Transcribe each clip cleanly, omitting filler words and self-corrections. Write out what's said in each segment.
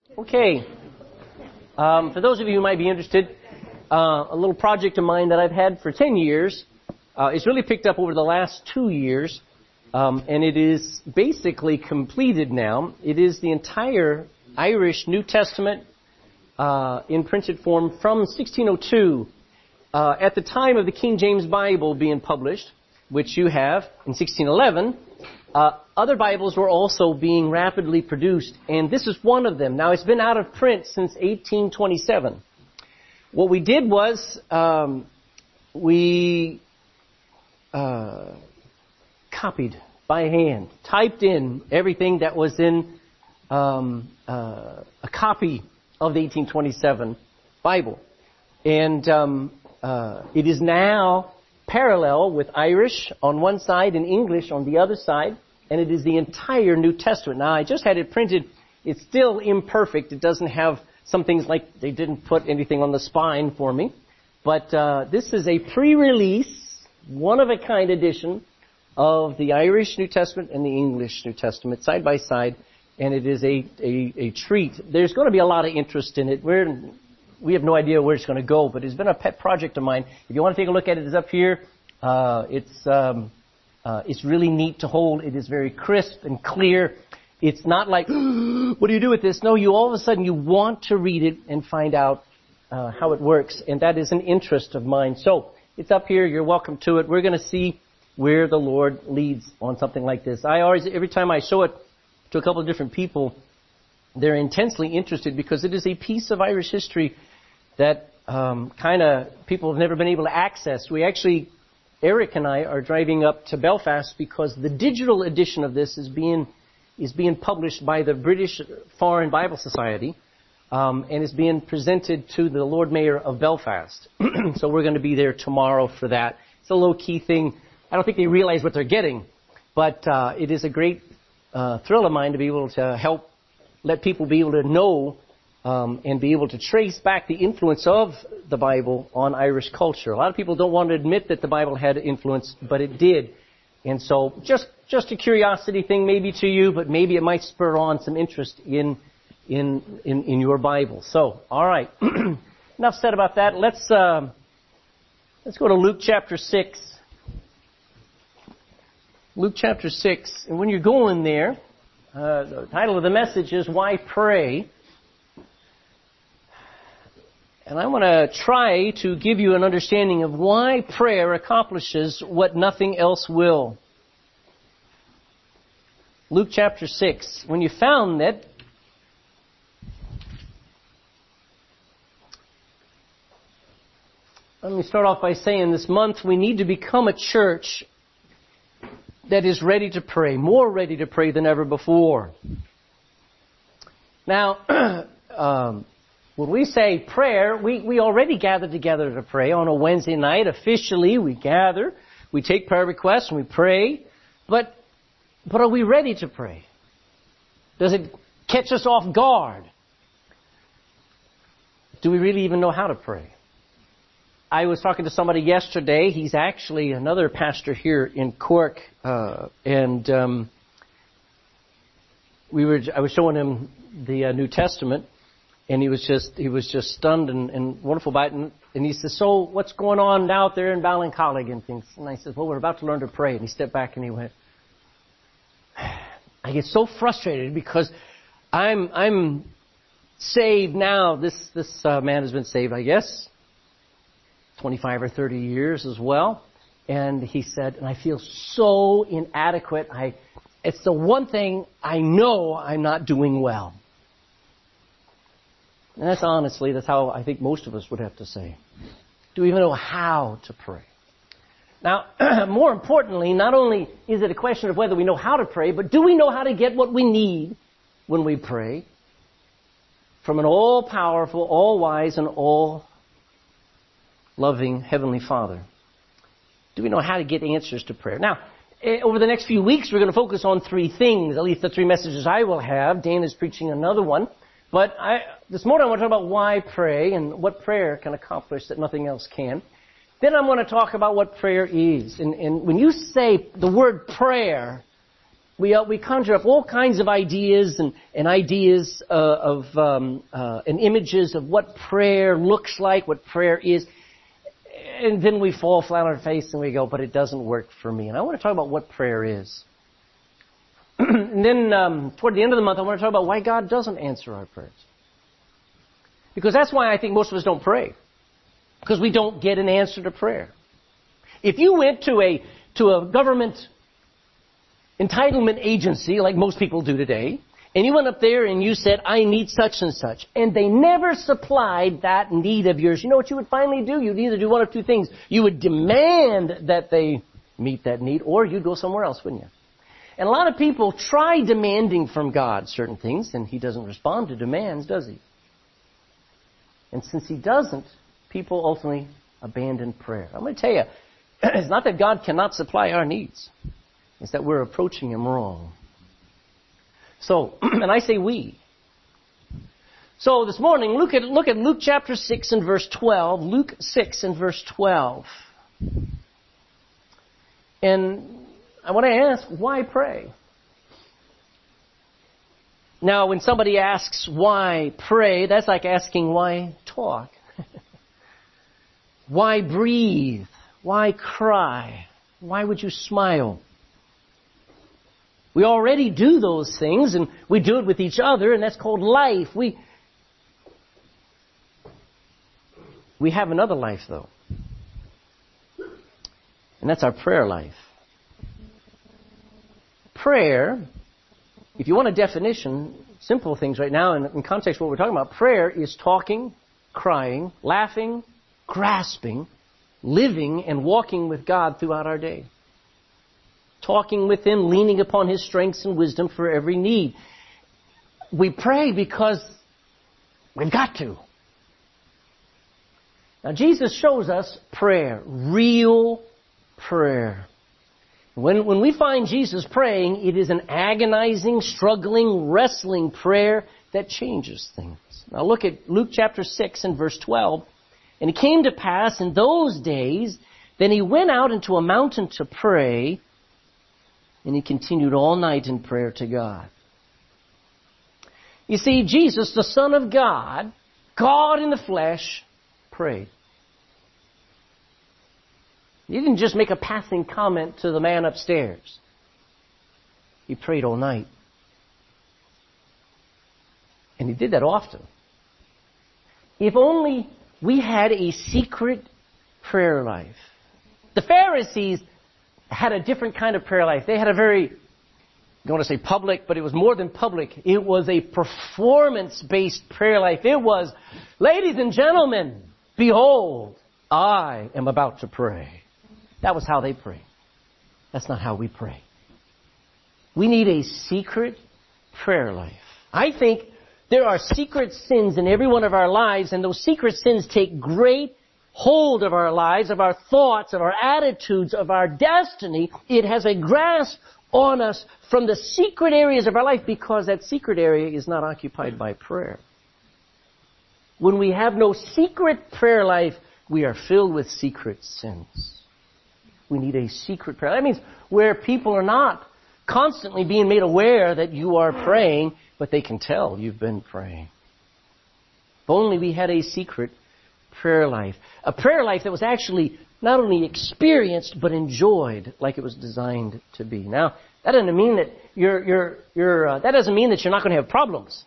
Okay. For those of you who might be interested, a little project of mine that I've had for 10 years, it's really picked up over the last 2 years, and it is basically completed now. It is the entire Irish New Testament in printed form from 1602. At the time of the King James Bible being published, which you have, in 1611, other Bibles were also being rapidly produced, and this is one of them. Now, it's been out of print since 1827. What we did was we copied by hand, typed in everything that was in a copy of the 1827 Bible. And it is now parallel with Irish on one side and English on the other side, and it is the entire New Testament. Now, I just had it printed. It's still imperfect. It doesn't have some things like they didn't put anything on the spine for me. But this is a pre-release, one-of-a-kind edition of the Irish New Testament and the English New Testament side by side, and it is a treat. There's going to be a lot of interest in it. We have no idea where it's going to go, but it's been a pet project of mine. If you want to take a look at it, it's up here. It's really neat to hold. It is very crisp and clear. It's not like, what do you do with this? No, you all of a sudden you want to read it and find out how it works, and that is an interest of mine. So it's up here. You're welcome to it. We're going to see where the Lord leads on something like this. Every time I show it to a couple of different people, they're intensely interested because it is a piece of Irish history that people have never been able to access. Eric and I are driving up to Belfast because the digital edition of this is being published by the British Foreign Bible Society, and is being presented to the Lord Mayor of Belfast. So we're going to be there tomorrow for that. It's a low-key thing. I don't think they realize what they're getting, but it is a great thrill of mine to be able to help let people be able to know and be able to trace back the influence of the Bible on Irish culture. A lot of people don't want to admit that the Bible had influence, but it did. And so just a curiosity thing maybe to you, but maybe it might spur on some interest in your Bible. So, all right. Enough said about that. Let's go to Luke chapter 6. Luke chapter 6. And when you're going there, the title of the message is Why Pray? And I want to try to give you an understanding of why prayer accomplishes what nothing else will. Luke chapter 6. When you found it, let me start off by saying this month we need to become a church that is ready to pray, more ready to pray than ever before. Now, when we say prayer, we already gather together to pray on a Wednesday night. Officially, we gather, we take prayer requests, and we pray. But are we ready to pray? Does it catch us off guard? Do we really even know how to pray? I was talking to somebody yesterday. He's actually another pastor here in Cork, and I was showing him the New Testament. And he was just stunned and wonderful by it. And he says, so what's going on out there in Ballincollig and things? And I said, well, we're about to learn to pray. And he stepped back and he went, I get so frustrated because I'm saved now. This man has been saved, I guess, 25 or 30 years as well. And he said, and I feel so inadequate. It's the one thing I know I'm not doing well. And that's how I think most of us would have to say. Do we even know how to pray? Now, more importantly, not only is it a question of whether we know how to pray, but do we know how to get what we need when we pray from an all-powerful, all-wise, and all-loving Heavenly Father? Do we know how to get answers to prayer? Now, over the next few weeks, we're going to focus on 3 things, at least the 3 messages I will have. Dan is preaching another one. But this morning I want to talk about why pray and what prayer can accomplish that nothing else can. Then I'm going to talk about what prayer is. And when you say the word prayer, We conjure up all kinds of ideas and ideas and images of what prayer looks like, what prayer is. And then we fall flat on our face and we go, but it doesn't work for me. And I want to talk about what prayer is. And then toward the end of the month, I want to talk about why God doesn't answer our prayers. Because that's why I think most of us don't pray. Because we don't get an answer to prayer. If you went to a government entitlement agency, like most people do today, and you went up there and you said, I need such and such, and they never supplied that need of yours, you know what you would finally do? You'd either do one of two things. You would demand that they meet that need, or you'd go somewhere else, wouldn't you? And a lot of people try demanding from God certain things, and He doesn't respond to demands, does He? And since He doesn't, people ultimately abandon prayer. I'm going to tell you, it's not that God cannot supply our needs. It's that we're approaching Him wrong. So, and I say we. So this morning, look at Luke chapter 6 and verse 12. Luke 6 and verse 12. And I want to ask, why pray? Now, when somebody asks why pray, that's like asking why talk. Why breathe? Why cry? Why would you smile? We already do those things, and we do it with each other, and that's called life. We have another life, though. And that's our prayer life. Prayer, if you want a definition, simple things right now, in context of what we're talking about, prayer is talking, crying, laughing, grasping, living, and walking with God throughout our day. Talking with Him, leaning upon His strengths and wisdom for every need. We pray because we've got to. Now, Jesus shows us prayer, real prayer. When we find Jesus praying, it is an agonizing, struggling, wrestling prayer that changes things. Now, look at Luke chapter 6 and verse 12. And it came to pass in those days, then He went out into a mountain to pray, and He continued all night in prayer to God. You see, Jesus, the Son of God, God in the flesh, prayed. He didn't just make a passing comment to the man upstairs. He prayed all night. And He did that often. If only we had a secret prayer life. The Pharisees had a different kind of prayer life. They had a very, I don't want to say public, but it was more than public. It was a performance-based prayer life. It was, ladies and gentlemen, behold, I am about to pray. That was how they prayed. That's not how we pray. We need a secret prayer life. I think there are secret sins in every one of our lives, and those secret sins take great hold of our lives, of our thoughts, of our attitudes, of our destiny. It has a grasp on us from the secret areas of our life because that secret area is not occupied by prayer. When we have no secret prayer life, we are filled with secret sins. We need a secret prayer. That means where people are not constantly being made aware that you are praying, but they can tell you've been praying. If only we had a secret prayer life. A prayer life that was actually not only experienced, but enjoyed like it was designed to be. Now, that doesn't mean that that doesn't mean that you're not going to have problems.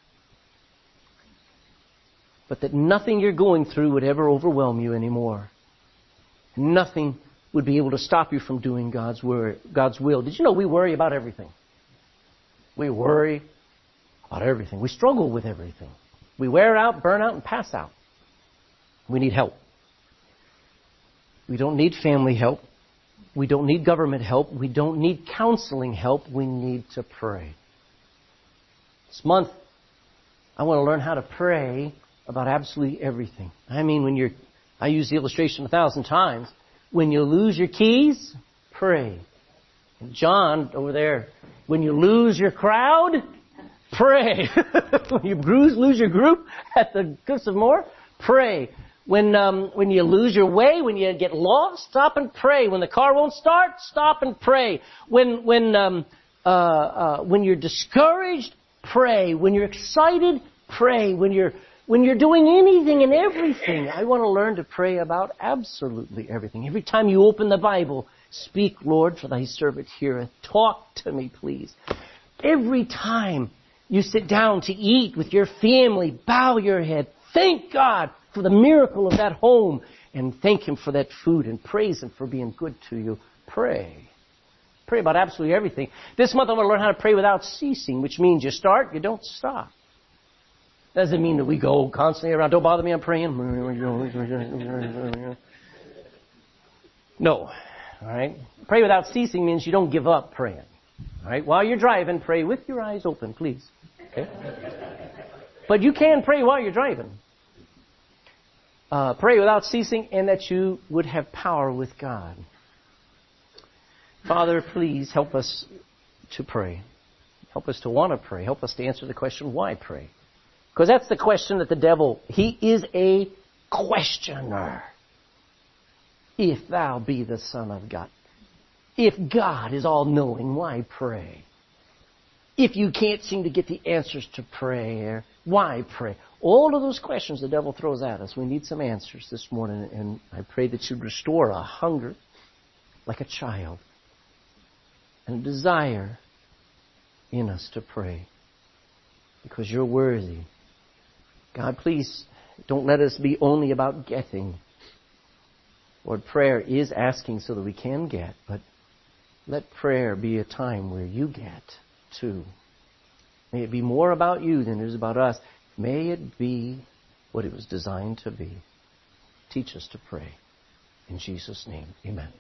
But that nothing you're going through would ever overwhelm you anymore. Nothing would be able to stop you from doing God's will. Did you know we worry about everything? We worry about everything. We struggle with everything. We wear out, burn out, and pass out. We need help. We don't need family help. We don't need government help. We don't need counseling help. We need to pray. This month, I want to learn how to pray about absolutely everything. I mean, I use the illustration 1,000 times. When you lose your keys, pray. And John, over there, when you lose your crowd, pray. When you lose your group at the Gifts of More, pray. When you lose your way, when you get lost, stop and pray. When the car won't start, stop and pray. When when you're discouraged, pray. When you're excited, pray. When you're doing anything and everything, I want to learn to pray about absolutely everything. Every time you open the Bible, speak, Lord, for thy servant heareth. Talk to me, please. Every time you sit down to eat with your family, bow your head. Thank God for the miracle of that home. And thank Him for that food and praise Him for being good to you. Pray. Pray about absolutely everything. This month I want to learn how to pray without ceasing, which means you start, you don't stop. Doesn't mean that we go constantly around, don't bother me, I'm praying. No. All right? Pray without ceasing means you don't give up praying. All right? While you're driving, pray with your eyes open, please. Okay? But you can pray while you're driving. Pray without ceasing, and that you would have power with God. Father, please help us to pray. Help us to want to pray. Help us to answer the question, why pray? Because that's the question that the devil, he is a questioner. If thou be the Son of God. If God is all-knowing, why pray? If you can't seem to get the answers to prayer, why pray? All of those questions the devil throws at us, we need some answers this morning. And I pray that you'd restore a hunger like a child and a desire in us to pray. Because you're worthy. God, please don't let us be only about getting. Lord, prayer is asking so that we can get, but let prayer be a time where you get too. May it be more about you than it is about us. May it be what it was designed to be. Teach us to pray. In Jesus' name, amen.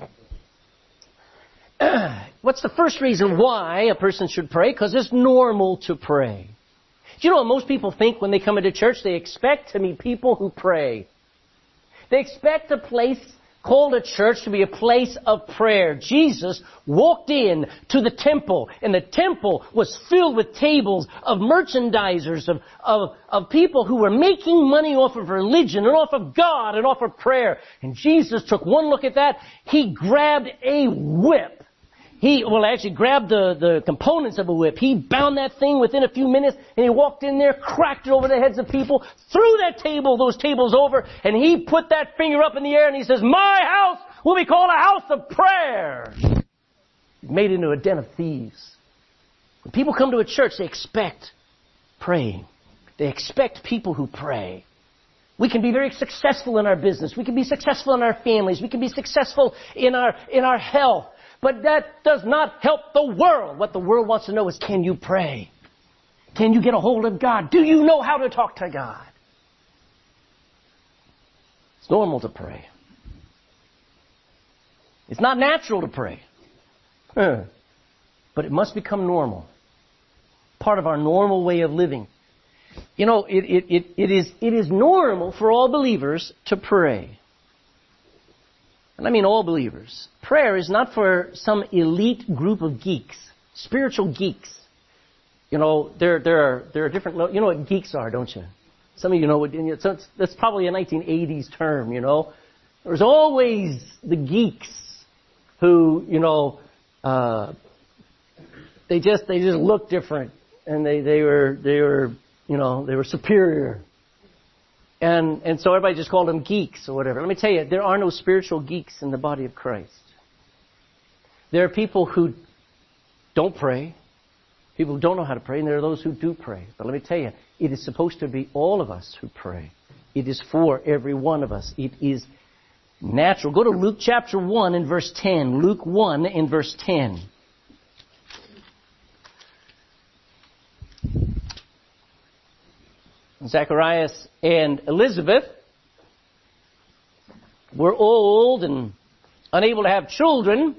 What's the first reason why a person should pray? Because it's normal to pray. Do you know what most people think when they come into church? They expect to meet people who pray. They expect a place called a church to be a place of prayer. Jesus walked in to the temple, and the temple was filled with tables of merchandisers, of people who were making money off of religion and off of God and off of prayer. And Jesus took one look at that. He grabbed a whip. He actually grabbed the components of a whip. He bound that thing within a few minutes, and he walked in there, cracked it over the heads of people, threw those tables over, and he put that finger up in the air, and he says, my house will be called a house of prayer. Made into a den of thieves. When people come to a church, they expect praying. They expect people who pray. We can be very successful in our business. We can be successful in our families. We can be successful in our health. But that does not help the world. What the world wants to know is, can you pray? Can you get a hold of God? Do you know how to talk to God? It's normal to pray. It's not natural to pray. But it must become normal. Part of our normal way of living. You know, it is normal for all believers to pray. And I mean all believers. Prayer is not for some elite group of geeks, spiritual geeks. You know, there are different. You know what geeks are, don't you? Some of you know what. That's probably a 1980s term. You know, there's always the geeks who, you know, they just look different, and they were superior. And so everybody just called them geeks or whatever. Let me tell you, there are no spiritual geeks in the body of Christ. There are people who don't pray, people who don't know how to pray, and there are those who do pray. But let me tell you, it is supposed to be all of us who pray. It is for every one of us. It is natural. Go to Luke chapter 1 and verse 10. Luke 1 and verse 10. Zacharias and Elizabeth were old and unable to have children.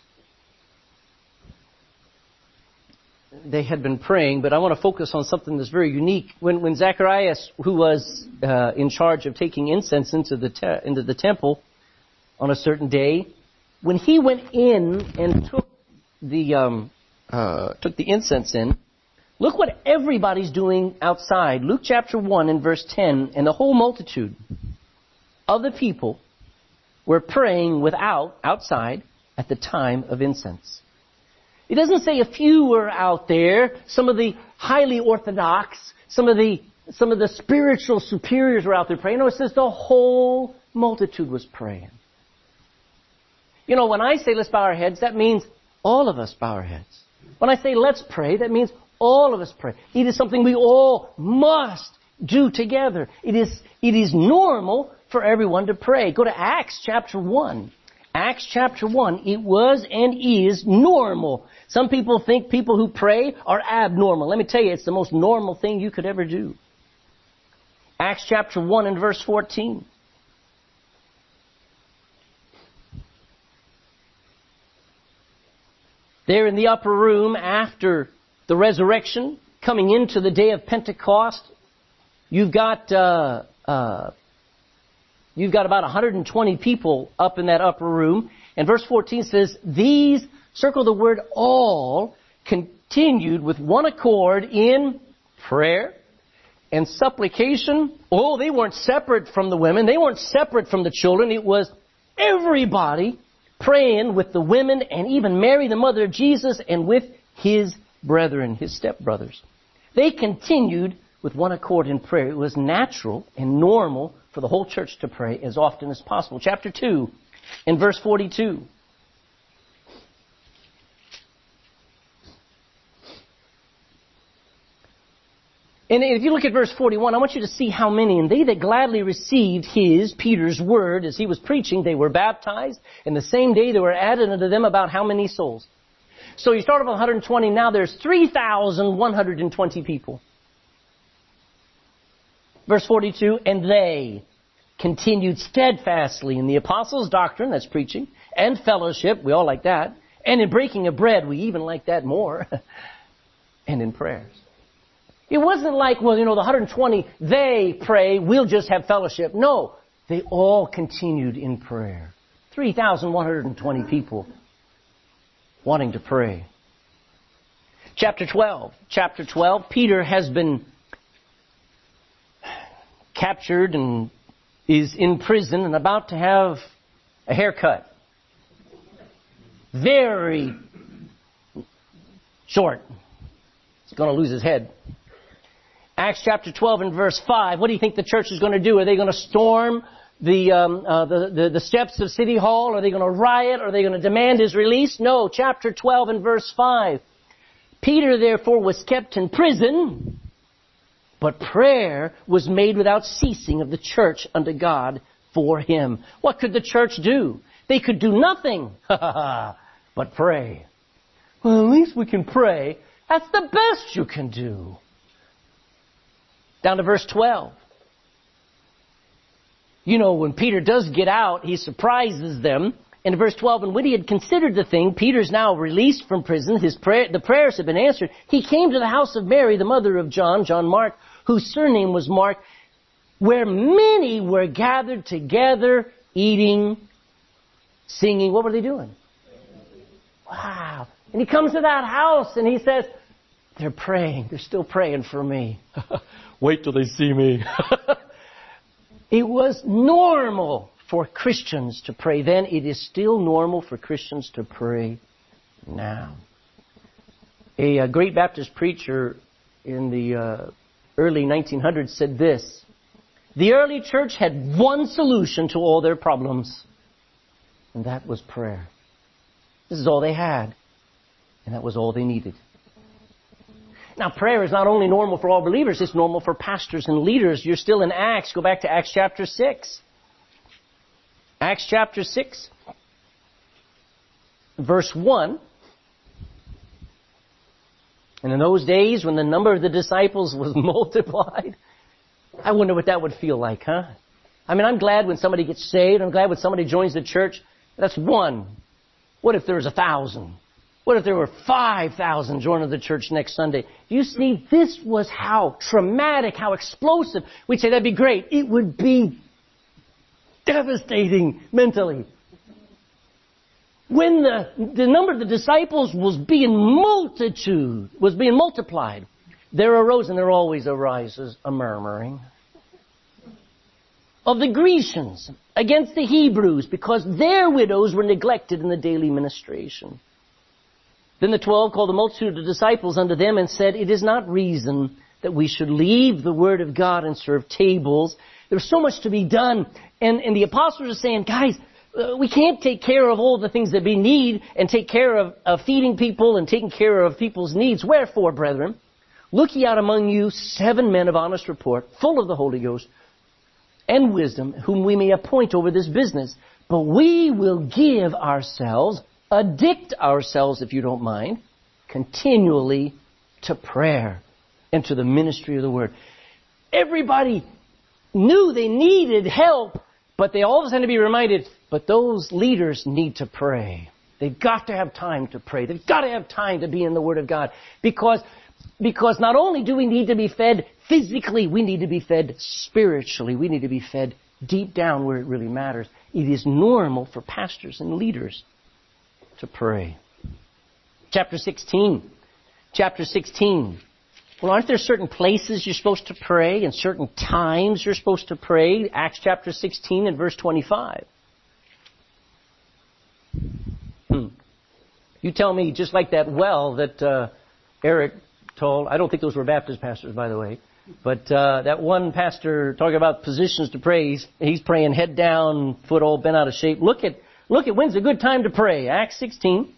They had been praying, but I want to focus on something that's very unique. When Zacharias, who was in charge of taking incense into the temple on a certain day, when he went in and took the incense in, look what everybody's doing outside. Luke chapter 1 and verse 10, and the whole multitude of the people were praying outside at the time of incense. It doesn't say a few were out there, some of the highly orthodox, some of the spiritual superiors were out there praying. No, it says the whole multitude was praying. You know, when I say let's bow our heads, that means all of us bow our heads. When I say let's pray, that means all of us pray. It is something we all must do together. It is normal for everyone to pray. Go to Acts chapter 1. Acts chapter 1, it was and is normal. Some people think people who pray are abnormal. Let me tell you, it's the most normal thing you could ever do. Acts chapter 1 and verse 14. There in the upper room after the resurrection, coming into the day of Pentecost, you've got about 120 people up in that upper room. And verse 14 says, these, circle the word all, continued with one accord in prayer and supplication. Oh, they weren't separate from the women. They weren't separate from the children. It was everybody praying with the women and even Mary, the mother of Jesus, and with his brethren, his stepbrothers. They continued with one accord in prayer. It was natural and normal for the whole church to pray as often as possible. Chapter 2 in verse 42. And if you look at verse 41, I want you to see how many. And they that gladly received Peter's word, as he was preaching, they were baptized. And the same day there were added unto them about how many souls? So you start off with 120, now there's 3,120 people. Verse 42, and they continued steadfastly in the apostles' doctrine, that's preaching, and fellowship, we all like that, and in breaking of bread, we even like that more, and in prayers. It wasn't like, well, the 120, they pray, we'll just have fellowship. No, they all continued in prayer. 3,120 people wanting to pray. Chapter 12, Peter has been captured and is in prison and about to have a haircut. Very short. He's going to lose his head. Acts chapter 12 and verse 5. What do you think the church is going to do? Are they going to storm the steps of City Hall? Are they going to riot? Are they going to demand his release? No. Chapter 12 and verse 5. Peter therefore was kept in prison, but prayer was made without ceasing of the church unto God for him. What could the church do? They could do nothing but pray. Well, at least we can pray. That's the best you can do. Down to verse 12. When Peter does get out, he surprises them. In verse 12, and when he had considered the thing, Peter's now released from prison. The prayers have been answered. He came to the house of Mary, the mother of John Mark, whose surname was Mark, where many were gathered together, eating, singing. What were they doing? Wow. And he comes to that house and he says, they're praying. They're still praying for me. Wait till they see me. It was normal for Christians to pray then. It is still normal for Christians to pray now. A great Baptist preacher in the early 1900s said this: the early church had one solution to all their problems, and that was prayer. This is all they had, and that was all they needed. Now, prayer is not only normal for all believers, it's normal for pastors and leaders. You're still in Acts. Go back to Acts chapter 6. Acts chapter 6, verse 1. And in those days, when the number of the disciples was multiplied, I wonder what that would feel like, huh? I mean, I'm glad when somebody gets saved. I'm glad when somebody joins the church. That's one. What if there was 1,000? What if there were 5,000 joining the church next Sunday? You see, this was how traumatic, how explosive. We'd say that'd be great. It would be devastating mentally. When the number of the disciples was being multiplied, there arose, and there always arises, a murmuring of the Grecians against the Hebrews, because their widows were neglected in the daily ministration. Then the 12 called the multitude of disciples unto them and said, It is not reason that we should leave the word of God and serve tables. There's so much to be done. And the apostles are saying, guys, we can't take care of all the things that we need and take care of feeding people and taking care of people's needs. Wherefore, brethren, look ye out among you 7 men of honest report, full of the Holy Ghost and wisdom, whom we may appoint over this business. But we will give ourselves, addict ourselves, if you don't mind, continually to prayer and to the ministry of the word. Everybody knew they needed help, but they always had to be reminded, but those leaders need to pray. They've got to have time to pray. They've got to have time to be in the Word of God. Because not only do we need to be fed physically, we need to be fed spiritually. We need to be fed deep down where it really matters. It is normal for pastors and leaders to pray. Chapter 16. Well, aren't there certain places you're supposed to pray and certain times you're supposed to pray? Acts chapter 16 and verse 25. You tell me, just like that well that Eric told, I don't think those were Baptist pastors, by the way, but that one pastor talking about positions to pray, he's praying head down, foot all bent out of shape. Look at when's a good time to pray. Acts 16,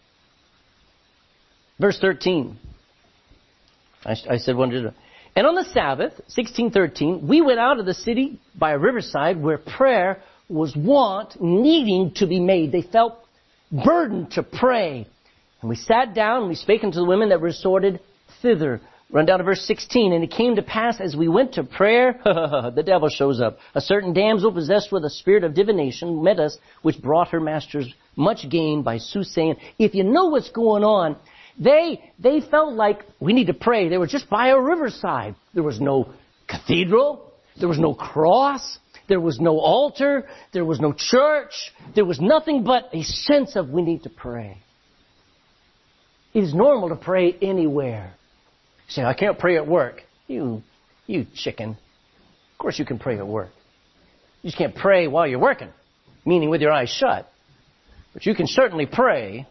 verse 13. I said one. And on the Sabbath, 16:13, we went out of the city by a riverside where prayer was needing to be made. They felt burdened to pray. And we sat down and we spake unto the women that resorted thither. Run down to verse 16. And it came to pass as we went to prayer, the devil shows up. A certain damsel possessed with a spirit of divination met us, which brought her masters much gain by soothsaying. If you know what's going on, they felt like we need to pray. They were just by a riverside. There was no cathedral. There was no cross. There was no altar. There was no church. There was nothing but a sense of we need to pray. It is normal to pray anywhere. You say, I can't pray at work. You chicken. Of course you can pray at work. You just can't pray while you're working, meaning with your eyes shut. But you can certainly pray.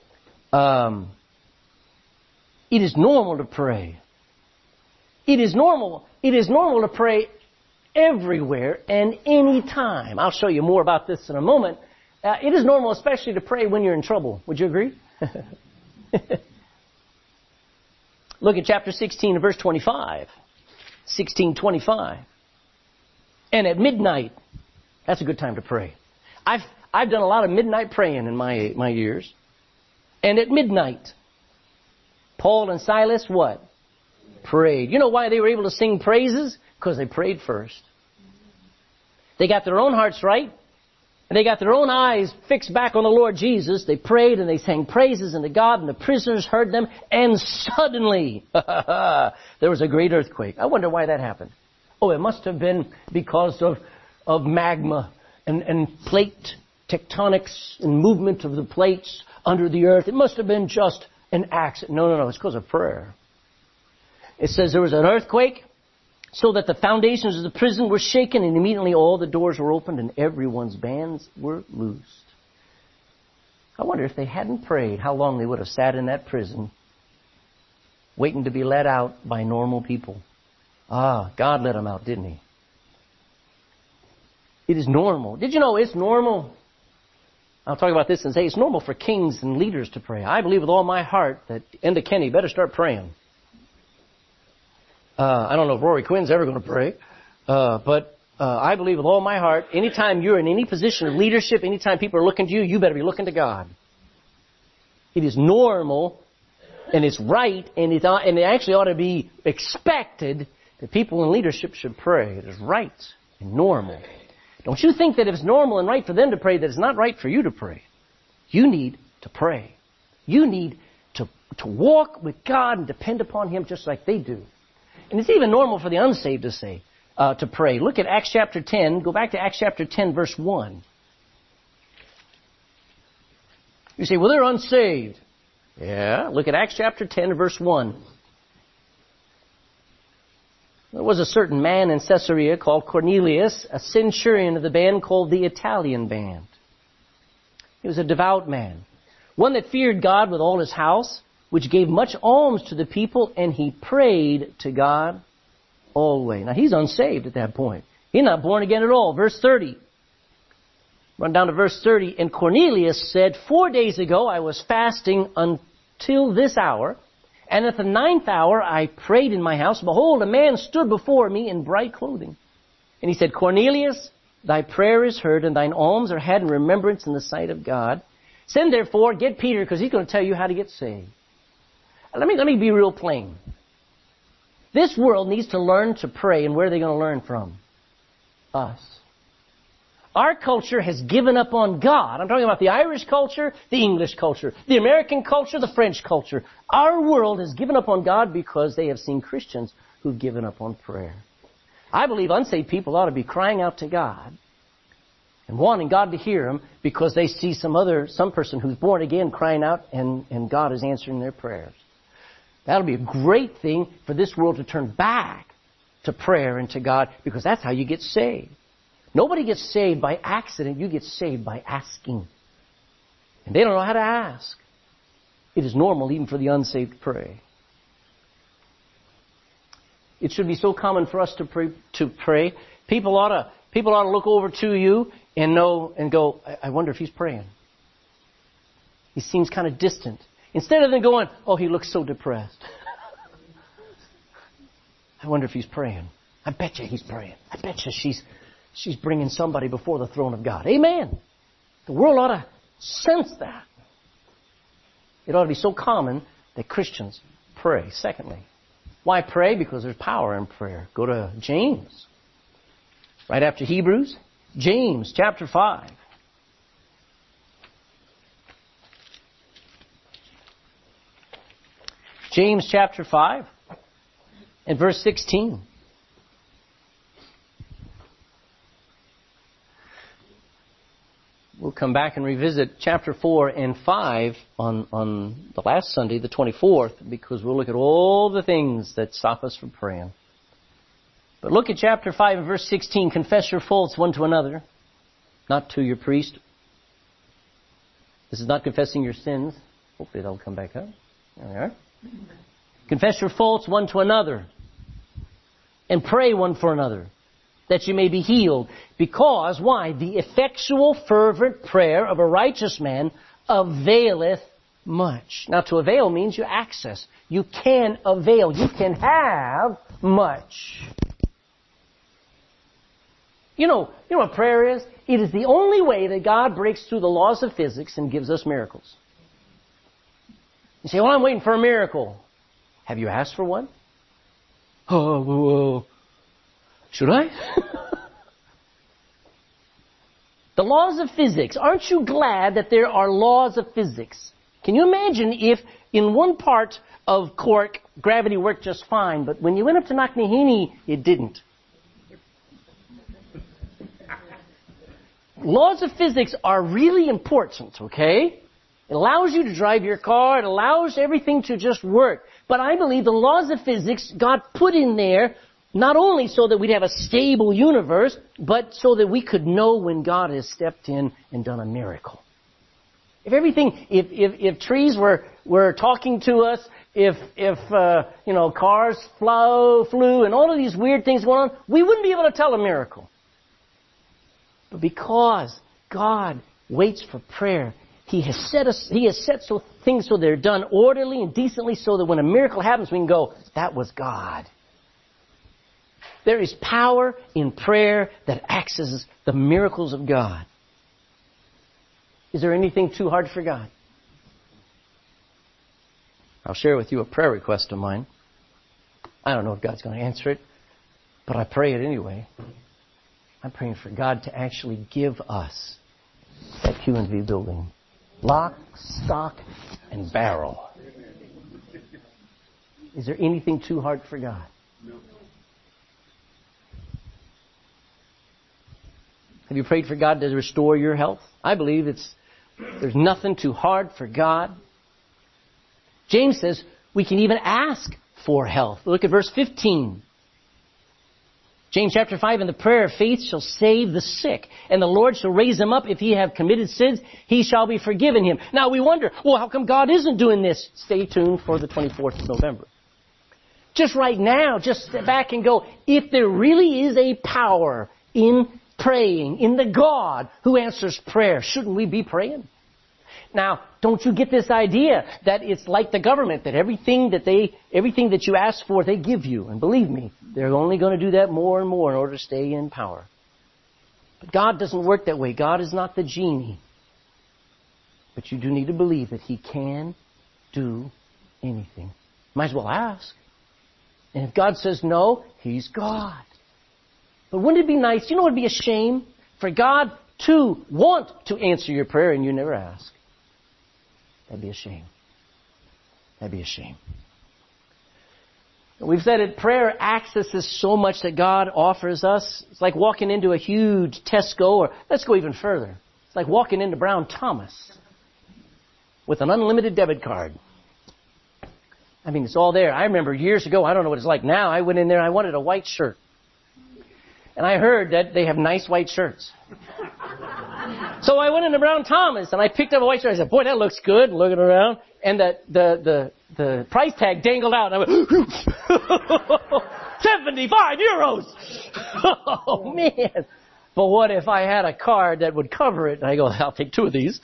It is normal to pray. It is normal to pray everywhere and any time. I'll show you more about this in a moment. It is normal especially to pray when you're in trouble. Would you agree? Look at chapter 16 and verse 25. 16:25. And at midnight, that's a good time to pray. I've done a lot of midnight praying in my years. And at midnight, Paul and Silas, what? Prayed. You know why they were able to sing praises? Because they prayed first. They got their own hearts right. And they got their own eyes fixed back on the Lord Jesus. They prayed and they sang praises unto God, and the prisoners heard them. And suddenly, there was a great earthquake. I wonder why that happened. Oh, it must have been because of magma and plate tectonics and movement of the plates under the earth. It must have been just an accident. No. It's because of prayer. It says there was an earthquake so that the foundations of the prison were shaken, and immediately all the doors were opened and everyone's bands were loosed. I wonder if they hadn't prayed, how long they would have sat in that prison waiting to be let out by normal people. God let them out, didn't He? It is normal. Did you know it's normal? I'll talk about this and say it's normal for kings and leaders to pray. I believe with all my heart that Enda Kenny better start praying. I don't know if Rory Quinn's ever going to pray, but I believe with all my heart, anytime you're in any position of leadership, anytime people are looking to you, you better be looking to God. It is normal, and it's right, and it actually ought to be expected that people in leadership should pray. It is right and normal. Don't you think that if it's normal and right for them to pray, that it's not right for you to pray? You need to pray. You need to walk with God and depend upon Him just like they do. And it's even normal for the unsaved to pray. Look at Acts chapter 10. Go back to Acts chapter 10, verse 1. You say, well, they're unsaved. Yeah, look at Acts chapter 10, verse 1. There was a certain man in Caesarea called Cornelius, a centurion of the band called the Italian band. He was a devout man, one that feared God with all his house, which gave much alms to the people, and he prayed to God always. Now, he's unsaved at that point. He's not born again at all. Verse 30. Run down to verse 30. And Cornelius said, 4 days ago I was fasting until this hour, and at the 9th hour I prayed in my house. Behold, a man stood before me in bright clothing. And he said, Cornelius, thy prayer is heard, and thine alms are had in remembrance in the sight of God. Send therefore, get Peter, because he's going to tell you how to get saved. Let me be real plain. This world needs to learn to pray, and where are they going to learn from? Us. Our culture has given up on God. I'm talking about the Irish culture, the English culture, the American culture, the French culture. Our world has given up on God because they have seen Christians who've given up on prayer. I believe unsaved people ought to be crying out to God and wanting God to hear them because they see some person who's born again crying out and God is answering their prayers. That'll be a great thing for this world to turn back to prayer and to God, because that's how you get saved. Nobody gets saved by accident. You get saved by asking. And they don't know how to ask. It is normal even for the unsaved to pray. It should be so common for us to pray. People ought to look over to you and know and go, I wonder if he's praying. He seems kind of distant. Instead of them going, oh, he looks so depressed. I wonder if he's praying. I bet you he's praying. I bet you she's bringing somebody before the throne of God. Amen. The world ought to sense that. It ought to be so common that Christians pray. Secondly, why pray? Because there's power in prayer. Go to James. Right after Hebrews, James chapter 5. James chapter 5 and verse 16. We'll come back and revisit chapter 4 and 5 on the last Sunday, the 24th, because we'll look at all the things that stop us from praying. But look at chapter 5 and verse 16. Confess your faults one to another, not to your priest. This is not confessing your sins. Hopefully that'll come back up. There we are. Confess your faults one to another and pray one for another, that you may be healed. Because, why? The effectual fervent prayer of a righteous man availeth much. Now, to avail means you access. You can avail. You can have much. You know what prayer is? It is the only way that God breaks through the laws of physics and gives us miracles. You say, well, I'm waiting for a miracle. Have you asked for one? Oh, well, should I? The laws of physics. Aren't you glad that there are laws of physics? Can you imagine if in one part of Cork gravity worked just fine, but when you went up to Knocknaheeny, it didn't? Laws of physics are really important, okay? It allows you to drive your car. It allows everything to just work. But I believe the laws of physics God put in there not only so that we'd have a stable universe, but so that we could know when God has stepped in and done a miracle. If trees were talking to us, if cars flew, and all of these weird things going on, we wouldn't be able to tell a miracle. But because God waits for prayer, He has set things so they're done orderly and decently, so that when a miracle happens, we can go, that was God. There is power in prayer that accesses the miracles of God. Is there anything too hard for God? I'll share with you a prayer request of mine. I don't know if God's going to answer it, but I pray it anyway. I'm praying for God to actually give us that Q&V building. Lock, stock, and barrel. Is there anything too hard for God? No. Have you prayed for God to restore your health? I believe there's nothing too hard for God. James says we can even ask for health. Look at verse 15. James chapter 5, and the prayer of faith shall save the sick, and the Lord shall raise him up. If he have committed sins, he shall be forgiven him. Now we wonder, well, how come God isn't doing this? Stay tuned for the 24th of November. Just right now, just step back and go, if there really is a power in praying, in the God who answers prayer, shouldn't we be praying? Now, don't you get this idea that it's like the government, that everything that you ask for, they give you. And believe me, they're only going to do that more and more in order to stay in power. But God doesn't work that way. God is not the genie. But you do need to believe that He can do anything. Might as well ask. And if God says no, He's God. But wouldn't it be nice, you know what would be a shame? For God to want to answer your prayer and you never ask. That'd be a shame. That'd be a shame. We've said it, prayer accesses so much that God offers us. It's like walking into a huge Tesco, or let's go even further. It's like walking into Brown Thomas with an unlimited debit card. I mean, it's all there. I remember years ago, I don't know what it's like now, I went in there, I wanted a white shirt. And I heard that they have nice white shirts. So I went into Brown Thomas and I picked up a white shirt. I said, boy, that looks good. Looking around. And the price tag dangled out. And I went, 75 euros. Oh, man. But what if I had a card that would cover it? And I go, I'll take 2 of these.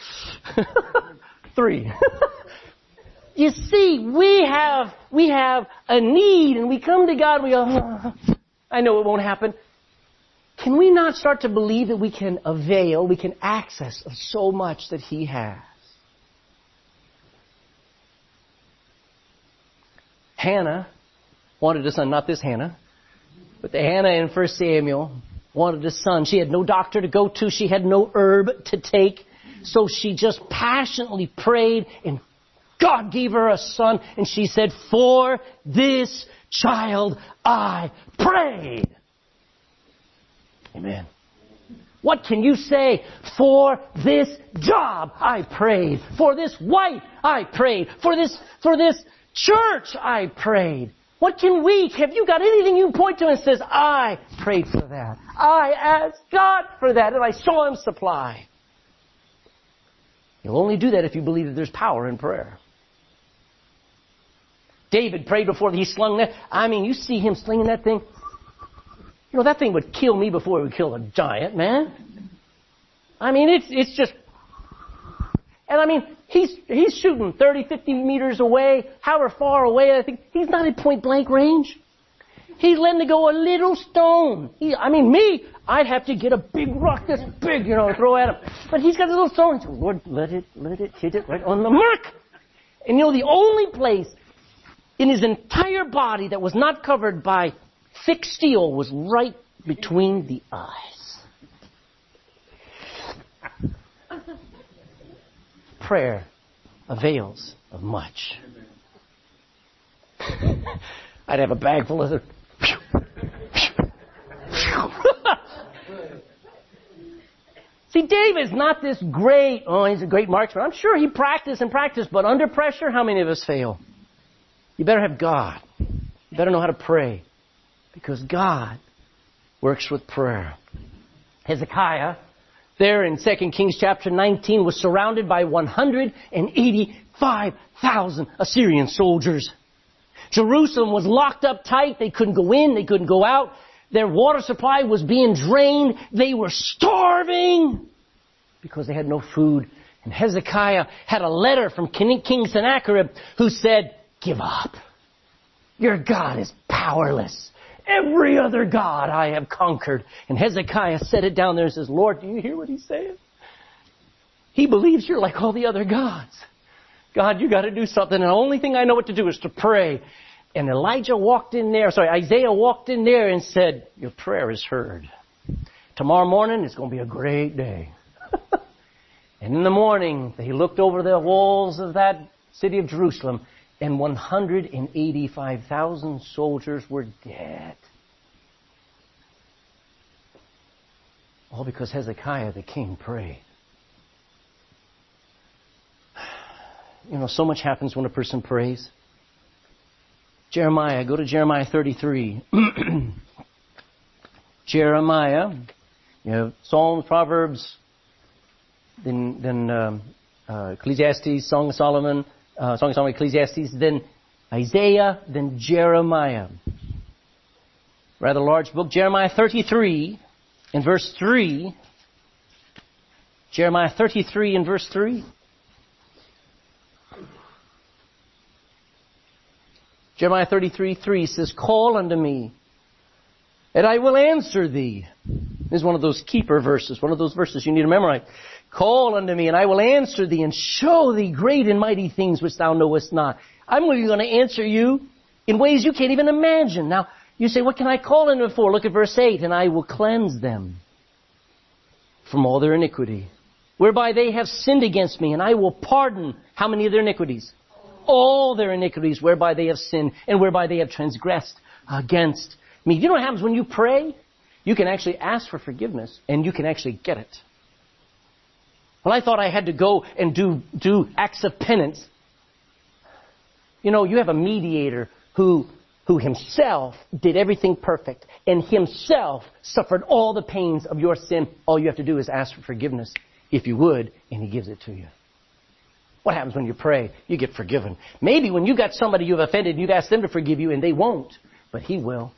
3. You see, we have a need and we come to God and we go, I know it won't happen. Can we not start to believe that we can avail, we can access of so much that He has? Hannah wanted a son, not this Hannah, but the Hannah in 1 Samuel wanted a son. She had no doctor to go to. She had no herb to take. So she just passionately prayed and God gave her a son. And she said, for this child I prayed. Amen. What can you say? For this job, I prayed. For this wife, I prayed. For this church, I prayed. What can we? Have you got anything you can point to and says, I prayed for that. I asked God for that, and I saw Him supply. You'll only do that if you believe that there's power in prayer. David prayed before he slung that. I mean, you see him slinging that thing. You know, that thing would kill me before it would kill a giant, man. I mean, it's just... And I mean, he's shooting 30, 50 meters away, however far away, I think. He's not at point blank range. He's letting it go a little stone. I'd have to get a big rock this big, and throw at him. But he's got a little stone. He said, Lord, let it hit it right on the mark. And the only place in his entire body that was not covered by thick steel was right between the eyes. Prayer avails of much. I'd have a bag full of it. See, David's not this great, he's a great marksman. I'm sure he practiced, but under pressure, how many of us fail? You better have God. You better know how to pray. Because God works with prayer. Hezekiah, there in 2 Kings chapter 19, was surrounded by 185,000 Assyrian soldiers. Jerusalem was locked up tight. They couldn't go in. They couldn't go out. Their water supply was being drained. They were starving because they had no food. And Hezekiah had a letter from King Sennacherib who said, give up. Your God is powerless. Every other God I have conquered. And Hezekiah set it down there and says, Lord, do you hear what he's saying? He believes you're like all the other gods. God, you got to do something. And the only thing I know what to do is to pray. And Isaiah walked in there and said, your prayer is heard. Tomorrow morning it's going to be a great day. And in the morning, he looked over the walls of that city of Jerusalem, and 185,000 soldiers were dead. All because Hezekiah the king prayed. So much happens when a person prays. Jeremiah, go to Jeremiah 33. Jeremiah. You have Psalms, Proverbs, then Ecclesiastes, Song of Solomon, Ecclesiastes, then Isaiah, then Jeremiah. Rather large book. Jeremiah 33 in verse 3. Jeremiah 33 in verse 3. Jeremiah 33:3 says, "Call unto me, and I will answer thee." This is one of those keeper verses, one of those verses you need to memorize. "Call unto me, and I will answer thee, and show thee great and mighty things which thou knowest not." I'm going to answer you in ways you can't even imagine. Now, you say, what can I call unto him for? Look at verse 8. "And I will cleanse them from all their iniquity, whereby they have sinned against me, and I will pardon" how many of their iniquities? All their iniquities, whereby they have sinned and whereby they have transgressed against me. You know what happens when you pray? You can actually ask for forgiveness, and you can actually get it. Well, I thought I had to go and do acts of penance. You know, you have a mediator who himself did everything perfect, and himself suffered all the pains of your sin. All you have to do is ask for forgiveness, if you would, and he gives it to you. What happens when you pray? You get forgiven. Maybe when you got somebody you've offended, you've asked them to forgive you, and they won't, but he will.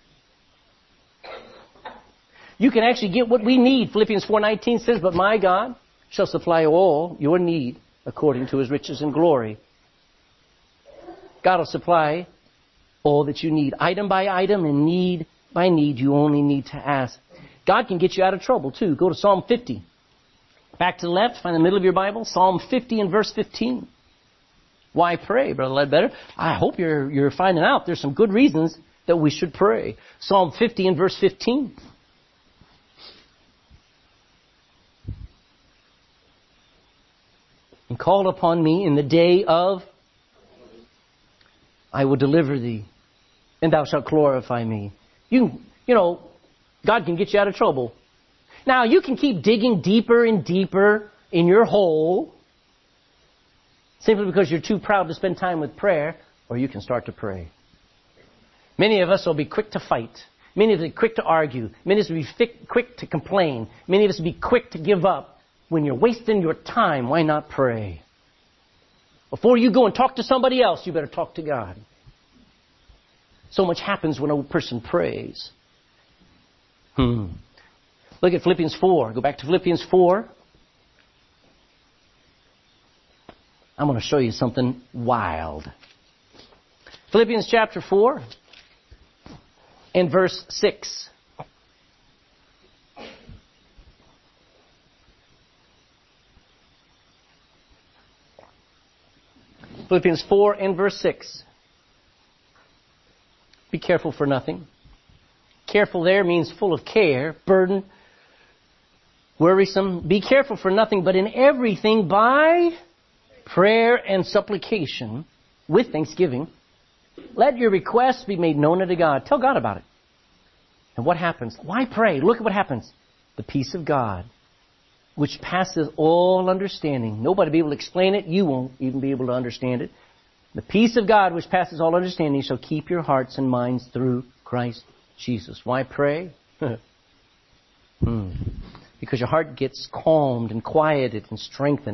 You can actually get what we need. Philippians 4:19 says, "But my God shall supply all your need according to his riches and glory." God will supply all that you need, item by item and need by need. You only need to ask. God can get you out of trouble too. Go to Psalm 50. Back to the left, find the middle of your Bible, Psalm 50 and verse 15. Why pray, Brother Ledbetter? I hope you're finding out there's some good reasons that we should pray. Psalm 50 and verse 15. "And call upon me in the day of, I will deliver thee, and thou shalt glorify me." You know, God can get you out of trouble. Now, you can keep digging deeper and deeper in your hole simply because you're too proud to spend time with prayer, or you can start to pray. Many of us will be quick to fight. Many of us will be quick to argue. Many of us will be quick to complain. Many of us will be quick to give up. When you're wasting your time, why not pray? Before you go and talk to somebody else, you better talk to God. So much happens when a person prays. Look at Philippians 4. Go back to Philippians 4. I'm going to show you something wild. Philippians chapter 4 and verse 6. Philippians 4 and verse 6. Be careful for nothing. Careful there means full of care, burden, worrisome. Be careful for nothing, but in everything by prayer and supplication with thanksgiving, let your requests be made known unto God. Tell God about it. And what happens? Why pray? Look at what happens. The peace of God, which passes all understanding. Nobody will be able to explain it. You won't even be able to understand it. The peace of God, which passes all understanding, shall keep your hearts and minds through Christ Jesus. Why pray? Because your heart gets calmed and quieted and strengthened.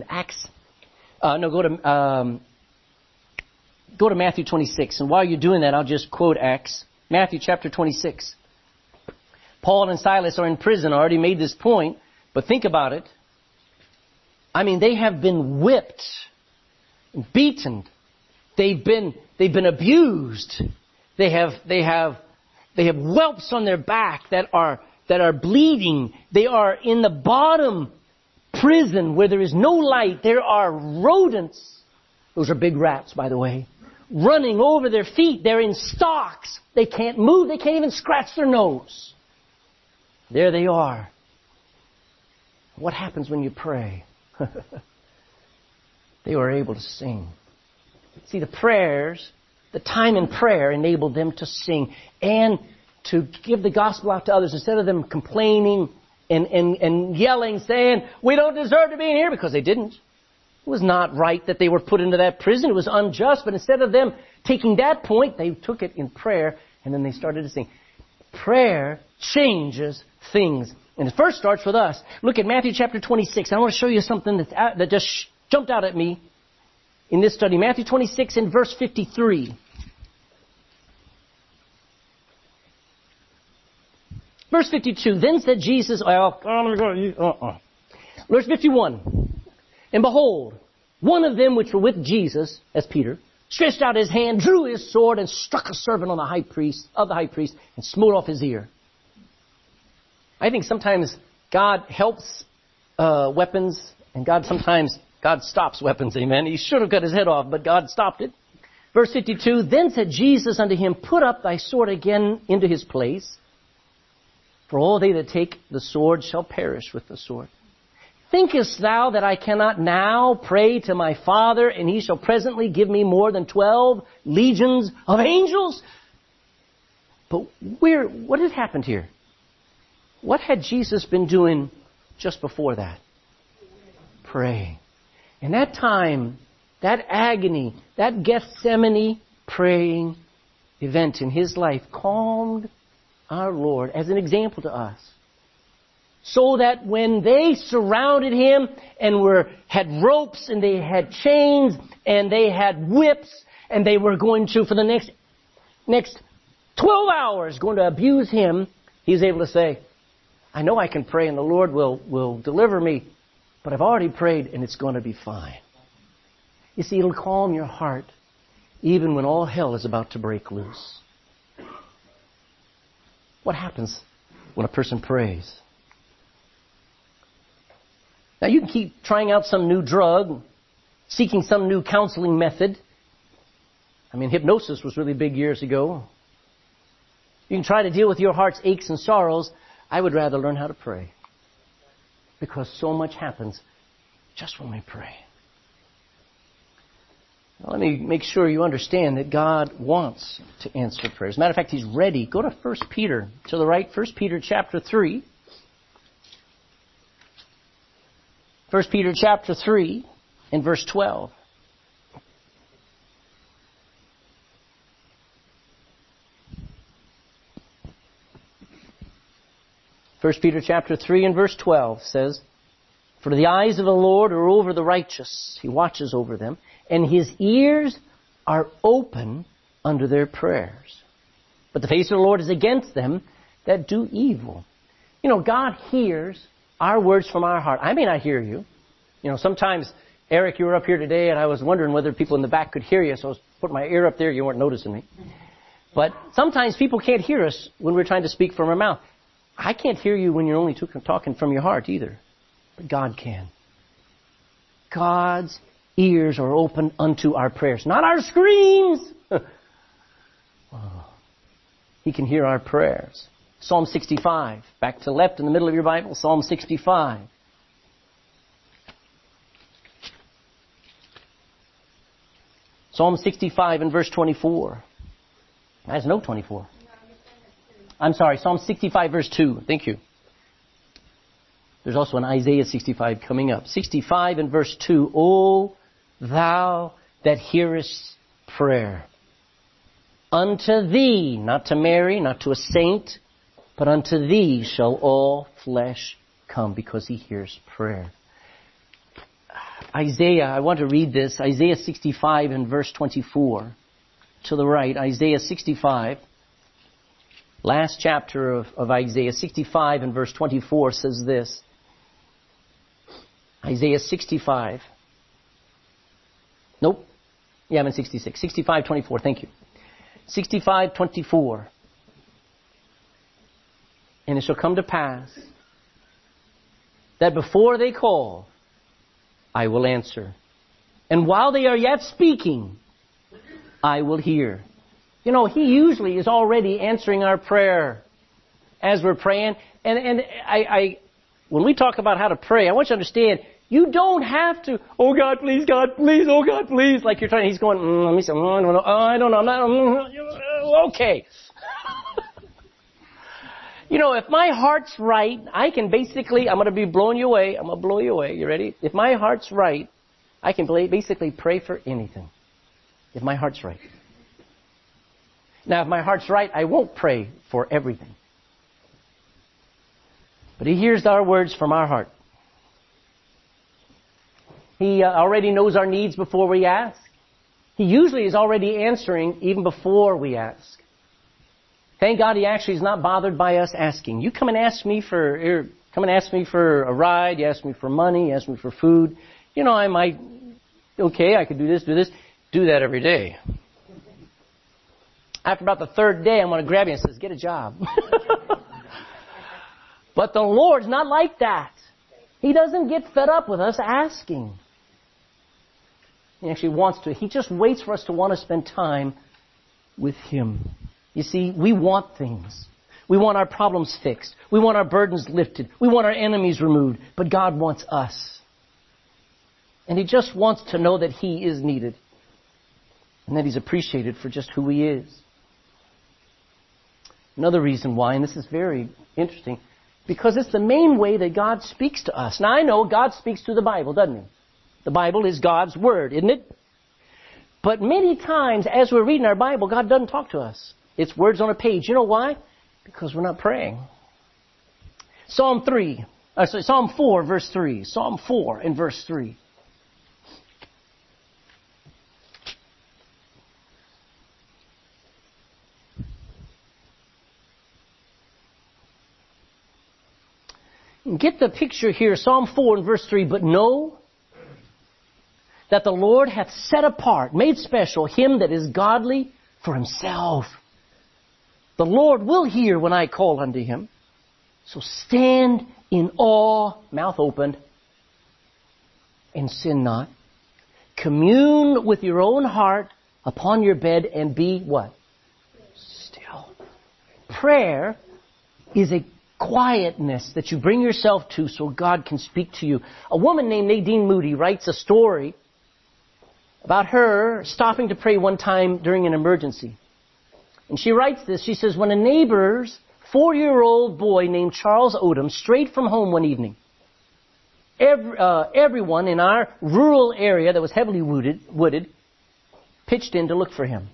Go to Matthew 26. And while you're doing that, I'll just quote Acts. Matthew chapter 26. Paul and Silas are in prison. I already made this point. But think about it. I mean, they have been whipped, beaten. They've been abused. They have whelps on their back that are bleeding. They are in the bottom prison where there is no light. There are rodents. Those are big rats, by the way, running over their feet. They're in stocks. They can't move. They can't even scratch their nose. There they are. What happens when you pray? They were able to sing. See, the prayers, the time in prayer enabled them to sing and to give the gospel out to others instead of them complaining and yelling, saying, we don't deserve to be in here, because they didn't. It was not right that they were put into that prison. It was unjust. But instead of them taking that point, they took it in prayer and then they started to sing. Prayer changes things. And it first starts with us. Look at Matthew chapter 26. I want to show you something that just jumped out at me in this study. Matthew 26 and verse 53. Verse 52. Then said Jesus, Verse 51. And behold, one of them which were with Jesus, as Peter, stretched out his hand, drew his sword, and struck a servant on the high priest, and smote off his ear. I think sometimes God helps weapons, and sometimes God stops weapons, amen. He should have cut his head off, but God stopped it. Verse 52, Then said Jesus unto him, Put up thy sword again into his place, for all they that take the sword shall perish with the sword. Thinkest thou that I cannot now pray to my Father, and he shall presently give me more than 12 legions of angels? But what had happened here? What had Jesus been doing just before that? Praying. And that time, that agony, that Gethsemane praying event in his life calmed our Lord as an example to us. So that when they surrounded him and had ropes and they had chains and they had whips and they were going to, for the next 12 hours, going to abuse him, he was able to say, I know I can pray and the Lord will deliver me, but I've already prayed and it's going to be fine. You see, it'll calm your heart even when all hell is about to break loose. What happens when a person prays? Now, you can keep trying out some new drug, seeking some new counseling method. I mean, hypnosis was really big years ago. You can try to deal with your heart's aches and sorrows. I would rather learn how to pray. Because so much happens just when we pray. Now, let me make sure you understand that God wants to answer prayers. As a matter of fact, He's ready. Go to 1 Peter, to the right, 1 Peter chapter 3. 1 Peter chapter 3 and verse 12. First Peter chapter 3 and verse 12 says, For the eyes of the Lord are over the righteous. He watches over them. And His ears are open unto their prayers. But the face of the Lord is against them that do evil. You know, God hears our words from our heart. I may not hear you. You know, sometimes, Eric, you were up here today and I was wondering whether people in the back could hear you, so I was putting my ear up there. You weren't noticing me. But sometimes people can't hear us when we're trying to speak from our mouth. I can't hear you when you're only talking from your heart either. But God can. God's ears are open unto our prayers. Not our screams. He can hear our prayers. Psalm 65. Back to left in the middle of your Bible. Psalm 65. Psalm 65 and verse 24. There's no 24. I'm sorry, Psalm 65 verse 2. Thank you. There's also an Isaiah 65 coming up. 65 and verse 2. O thou that hearest prayer. Unto thee, not to Mary, not to a saint, but unto thee shall all flesh come, because he hears prayer. Isaiah, I want to read this. Isaiah 65 and verse 24. To the right, Isaiah 65. Last chapter of Isaiah 65 and verse 24 says this. Isaiah 65. Nope. Yeah, I'm in 66. 65:24. Thank you. 65:24. And it shall come to pass that before they call, I will answer. And while they are yet speaking, I will hear. You know, He usually is already answering our prayer as we're praying. And I when we talk about how to pray, I want you to understand, you don't have to, oh God, please, oh God, please, like you're trying. He's going, let me see, I don't know, I'm not, okay. You know, if my heart's right, I can basically, I'm going to be blowing you away. I'm going to blow you away. You ready? If my heart's right, I can basically pray for anything. If my heart's right. Now, if my heart's right, I won't pray for everything. But He hears our words from our heart. He already knows our needs before we ask. He usually is already answering even before we ask. Thank God He actually is not bothered by us asking. You come and ask me for a ride, you ask me for money, you ask me for food. You know, I might, okay, I could do this. Do that every day. After about the third day, I'm going to grab you and says, get a job. But the Lord's not like that. He doesn't get fed up with us asking. He actually wants to. He just waits for us to want to spend time with Him. You see, we want things. We want our problems fixed. We want our burdens lifted. We want our enemies removed. But God wants us. And He just wants to know that He is needed. And that He's appreciated for just who He is. Another reason why, and this is very interesting, because it's the main way that God speaks to us. Now I know God speaks through the Bible, doesn't He? The Bible is God's Word, isn't it? But many times as we're reading our Bible, God doesn't talk to us. It's words on a page. You know why? Because we're not praying. Psalm 4, verse 3. Psalm 4 and verse 3. Get the picture here, Psalm 4 and verse 3. But know that the Lord hath set apart, made special, him that is godly for Himself. The Lord will hear when I call unto Him. So stand in awe, mouth opened, and sin not. Commune with your own heart upon your bed and be what? Still. Prayer is a quietness that you bring yourself to so God can speak to you. A woman named Nadine Moody writes a story about her stopping to pray one time during an emergency. And she writes this. She says, when a neighbor's 4-year-old boy named Charles Odom strayed from home one evening, everyone in our rural area that was heavily wooded pitched in to look for him.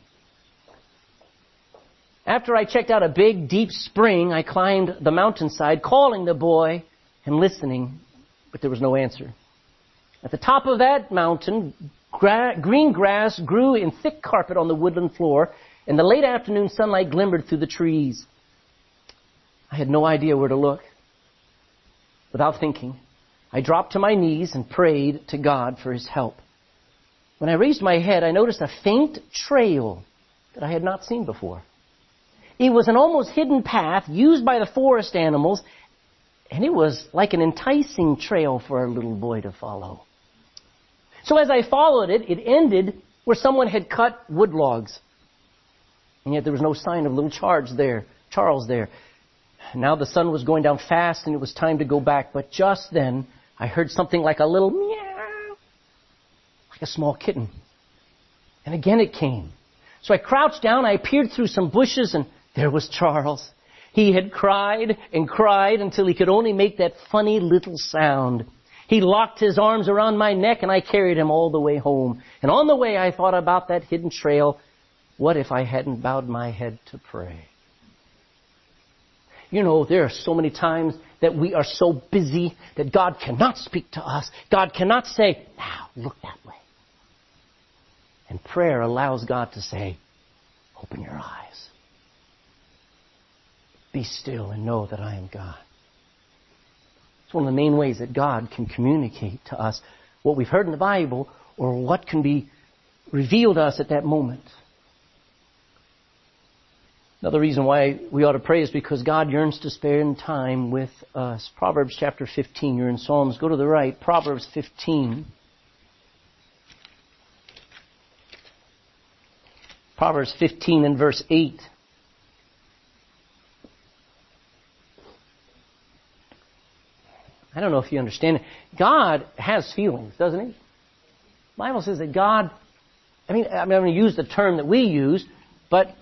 After I checked out a big, deep spring, I climbed the mountainside, calling the boy and listening, but there was no answer. At the top of that mountain, green grass grew in thick carpet on the woodland floor, and the late afternoon sunlight glimmered through the trees. I had no idea where to look. Without thinking, I dropped to my knees and prayed to God for His help. When I raised my head, I noticed a faint trail that I had not seen before. It was an almost hidden path used by the forest animals, and it was like an enticing trail for a little boy to follow. So as I followed it, it ended where someone had cut wood logs. And yet there was no sign of little Charles there. Now the sun was going down fast and it was time to go back. But just then, I heard something like a little meow, like a small kitten. And again it came. So I crouched down, I peered through some bushes, and there was Charles. He had cried and cried until he could only make that funny little sound. He locked his arms around my neck and I carried him all the way home. And on the way I thought about that hidden trail. What if I hadn't bowed my head to pray? You know, there are so many times that we are so busy that God cannot speak to us. God cannot say, now look that way. And prayer allows God to say, open your eyes. Be still and know that I am God. It's one of the main ways that God can communicate to us what we've heard in the Bible or what can be revealed to us at that moment. Another reason why we ought to pray is because God yearns to spend time with us. Proverbs chapter 15. You're in Psalms. Go to the right. Proverbs 15. Proverbs 15 and verse 8. I don't know if you understand it. God has feelings, doesn't He? The Bible says that God, I'm going to use the term that we use, but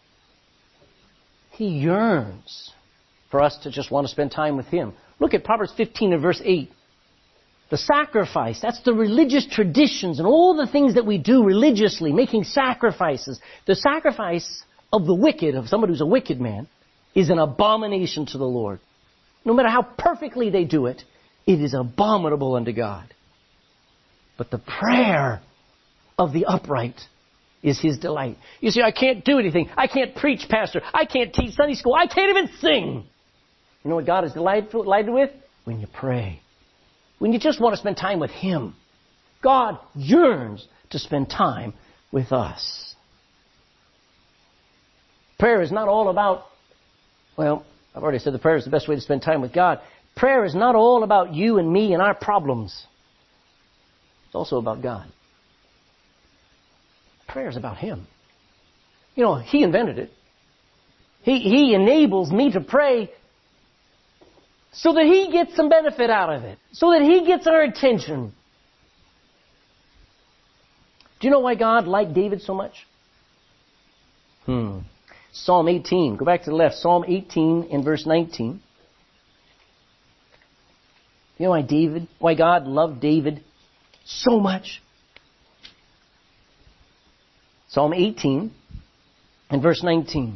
He yearns for us to just want to spend time with Him. Look at Proverbs 15 and verse 8. The sacrifice, that's the religious traditions and all the things that we do religiously, making sacrifices. The sacrifice of the wicked, of somebody who's a wicked man, is an abomination to the Lord. no matter how perfectly they do it, it is abominable unto God. But the prayer of the upright is His delight. You see, I can't do anything. I can't preach, Pastor. I can't teach Sunday school. I can't even sing. You know what God is delighted with? When you pray. When you just want to spend time with Him. God yearns to spend time with us. Prayer is not all about, well, I've already said the prayer is the best way to spend time with God. Prayer is not all about you and me and our problems. It's also about God. Prayer is about Him. You know, He invented it. He enables me to pray so that He gets some benefit out of it. So that He gets our attention. Do you know why God liked David so much? Psalm 18. Go back to the left. Psalm 18 and verse 19. You know why God loved David so much? Psalm 18 and verse 19.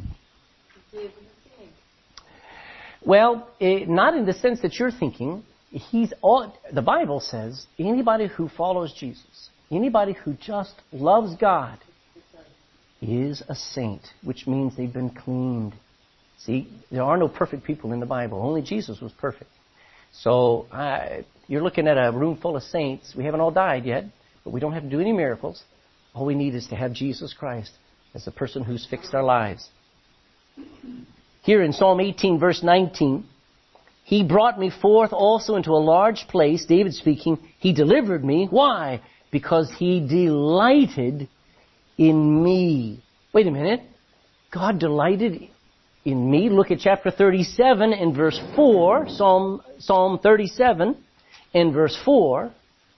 Well, not in the sense that you're thinking. The Bible says anybody who follows Jesus, anybody who just loves God, is a saint, which means they've been cleaned. See, there are no perfect people in the Bible. Only Jesus was perfect. So you're looking at a room full of saints. We haven't all died yet, but we don't have to do any miracles. All we need is to have Jesus Christ as the person who's fixed our lives. Here in Psalm 18, verse 19, He brought me forth also into a large place. David speaking, He delivered me. Why? Because He delighted in me. Wait a minute. God delighted in me. Look at chapter 37 and verse 4. Psalm 37 and verse 4.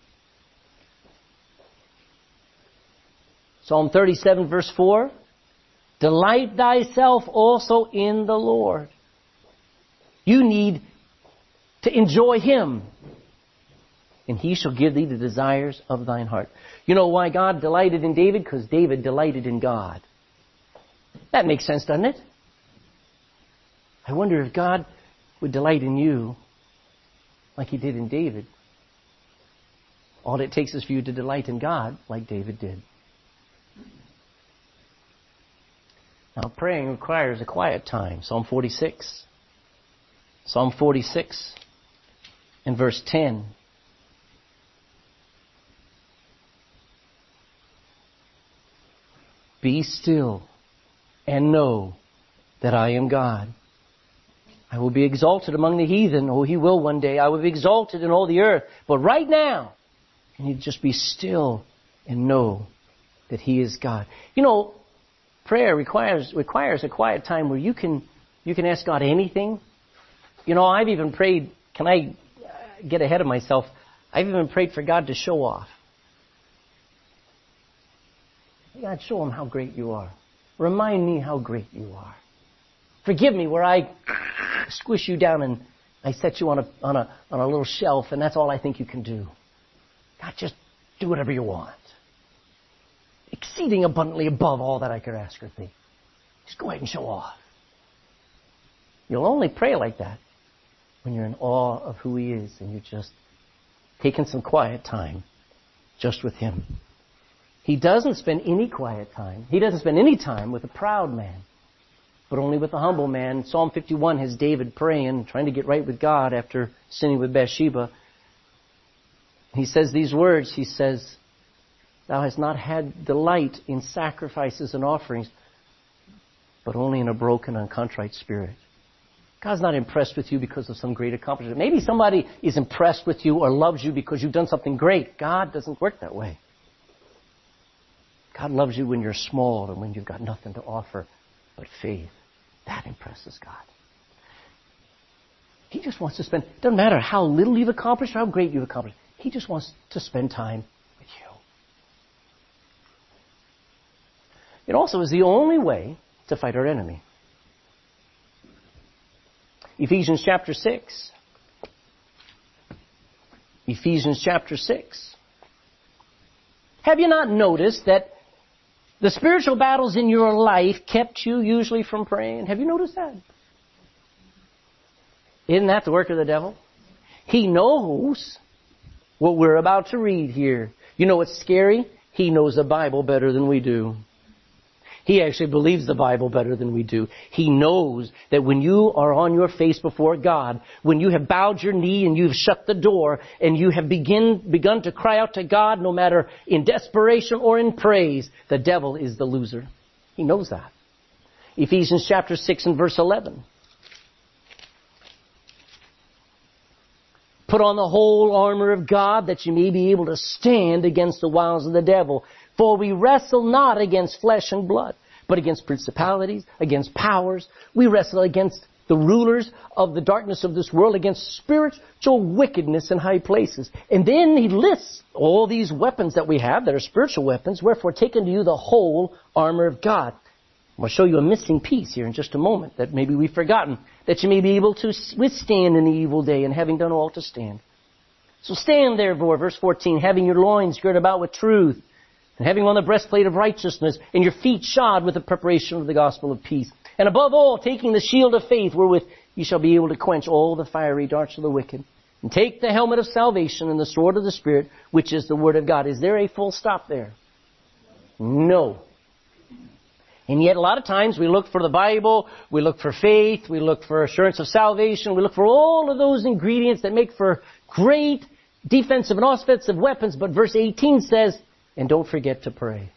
Psalm 37 verse 4. Delight thyself also in the Lord. You need to enjoy Him, and He shall give thee the desires of thine heart. You know why God delighted in David? Because David delighted in God. That makes sense, doesn't it? I wonder if God would delight in you like He did in David. All it takes is for you to delight in God like David did. Now, praying requires a quiet time. Psalm 46. Psalm 46 and verse 10. Be still and know that I am God. I will be exalted among the heathen. Oh, He will one day. I will be exalted in all the earth. But right now, you need to just be still and know that He is God. You know, prayer requires a quiet time where you can ask God anything. You know, I've even prayed, can I get ahead of myself? I've even prayed for God to show off. God, show Him how great You are. Remind me how great You are. Forgive me where I squish You down and I set You on a little shelf and that's all I think You can do. God, just do whatever You want. Exceeding abundantly above all that I could ask or think. Just go ahead and show off. You'll only pray like that when you're in awe of who He is and you're just taking some quiet time just with Him. He doesn't spend any quiet time. He doesn't spend any time with a proud man, but only with a humble man. Psalm 51 has David praying, trying to get right with God after sinning with Bathsheba. He says these words. He says, Thou hast not had delight in sacrifices and offerings, but only in a broken and contrite spirit. God's not impressed with you because of some great accomplishment. Maybe somebody is impressed with you or loves you because you've done something great. God doesn't work that way. God loves you when you're small and when you've got nothing to offer but faith. That impresses God. He just wants to spend, doesn't matter how little you've accomplished or how great you've accomplished. He just wants to spend time with you. It also is the only way to fight our enemy. Ephesians chapter 6. Ephesians chapter 6. Have you not noticed that the spiritual battles in your life kept you usually from praying? Have you noticed that? Isn't that the work of the devil? He knows what we're about to read here. You know what's scary? He knows the Bible better than we do. He actually believes the Bible better than we do. He knows that when you are on your face before God, when you have bowed your knee and you've shut the door and you have begun to cry out to God, no matter in desperation or in praise, the devil is the loser. He knows that. Ephesians chapter 6 and verse 11. Put on the whole armor of God that you may be able to stand against the wiles of the devil. For we wrestle not against flesh and blood, but against principalities, against powers. We wrestle against the rulers of the darkness of this world, against spiritual wickedness in high places. And then he lists all these weapons that we have that are spiritual weapons. Wherefore take unto you the whole armor of God. I'll show you a missing piece here in just a moment that maybe we've forgotten, that you may be able to withstand in the evil day, and having done all to stand. So stand therefore, verse 14, having your loins girded about with truth, and having on the breastplate of righteousness, and your feet shod with the preparation of the gospel of peace. And above all, taking the shield of faith, wherewith you shall be able to quench all the fiery darts of the wicked. And take the helmet of salvation and the sword of the Spirit, which is the word of God. Is there a full stop there? No. And yet a lot of times we look for the Bible, we look for faith, we look for assurance of salvation, we look for all of those ingredients that make for great defensive and offensive weapons. But verse 18 says, and don't forget to pray.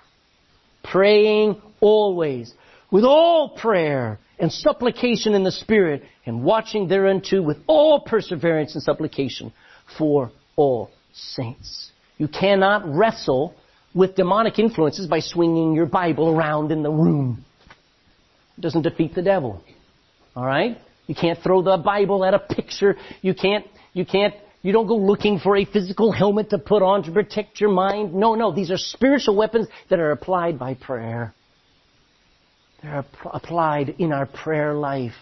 Praying always, with all prayer and supplication in the Spirit, and watching thereunto with all perseverance and supplication for all saints. You cannot wrestle with demonic influences by swinging your Bible around in the room. It doesn't defeat the devil. All right? You can't throw the Bible at a picture. You don't go looking for a physical helmet to put on to protect your mind. No. These are spiritual weapons that are applied by prayer. They're applied in our prayer life.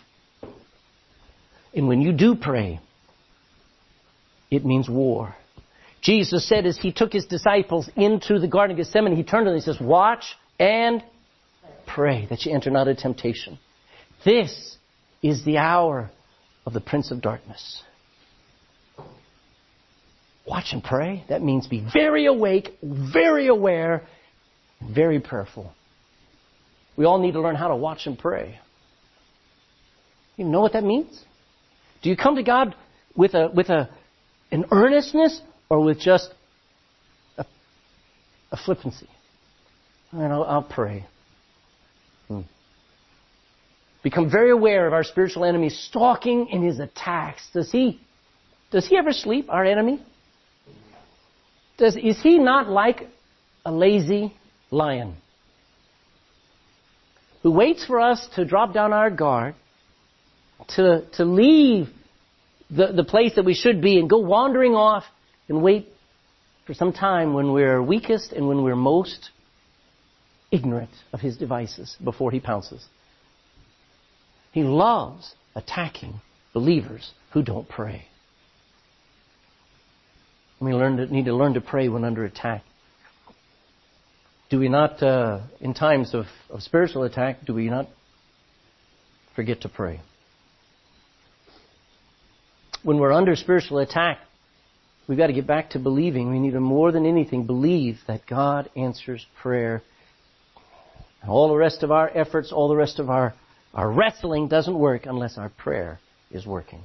And when you do pray, it means war. Jesus said as he took his disciples into the Garden of Gethsemane, he turned to them and he says, watch and pray that you enter not into temptation. This is the hour of the Prince of Darkness. Watch and pray. That means be very awake, very aware, very prayerful. We all need to learn how to watch and pray. You know what that means? Do you come to God with an earnestness, or with just a flippancy? And I'll pray. Become very aware of our spiritual enemy stalking in his attacks. Does he ever sleep, our enemy? Is he not like a lazy lion who waits for us to drop down our guard, to leave the place that we should be and go wandering off and wait for some time when we're weakest and when we're most ignorant of his devices before he pounces? He loves attacking believers who don't pray. We need to learn to pray when under attack. Do we not, in times of spiritual attack, do we not forget to pray? When we're under spiritual attack, we've got to get back to believing. We need to, more than anything, believe that God answers prayer. And all the rest of our efforts, all the rest of our wrestling doesn't work unless our prayer is working.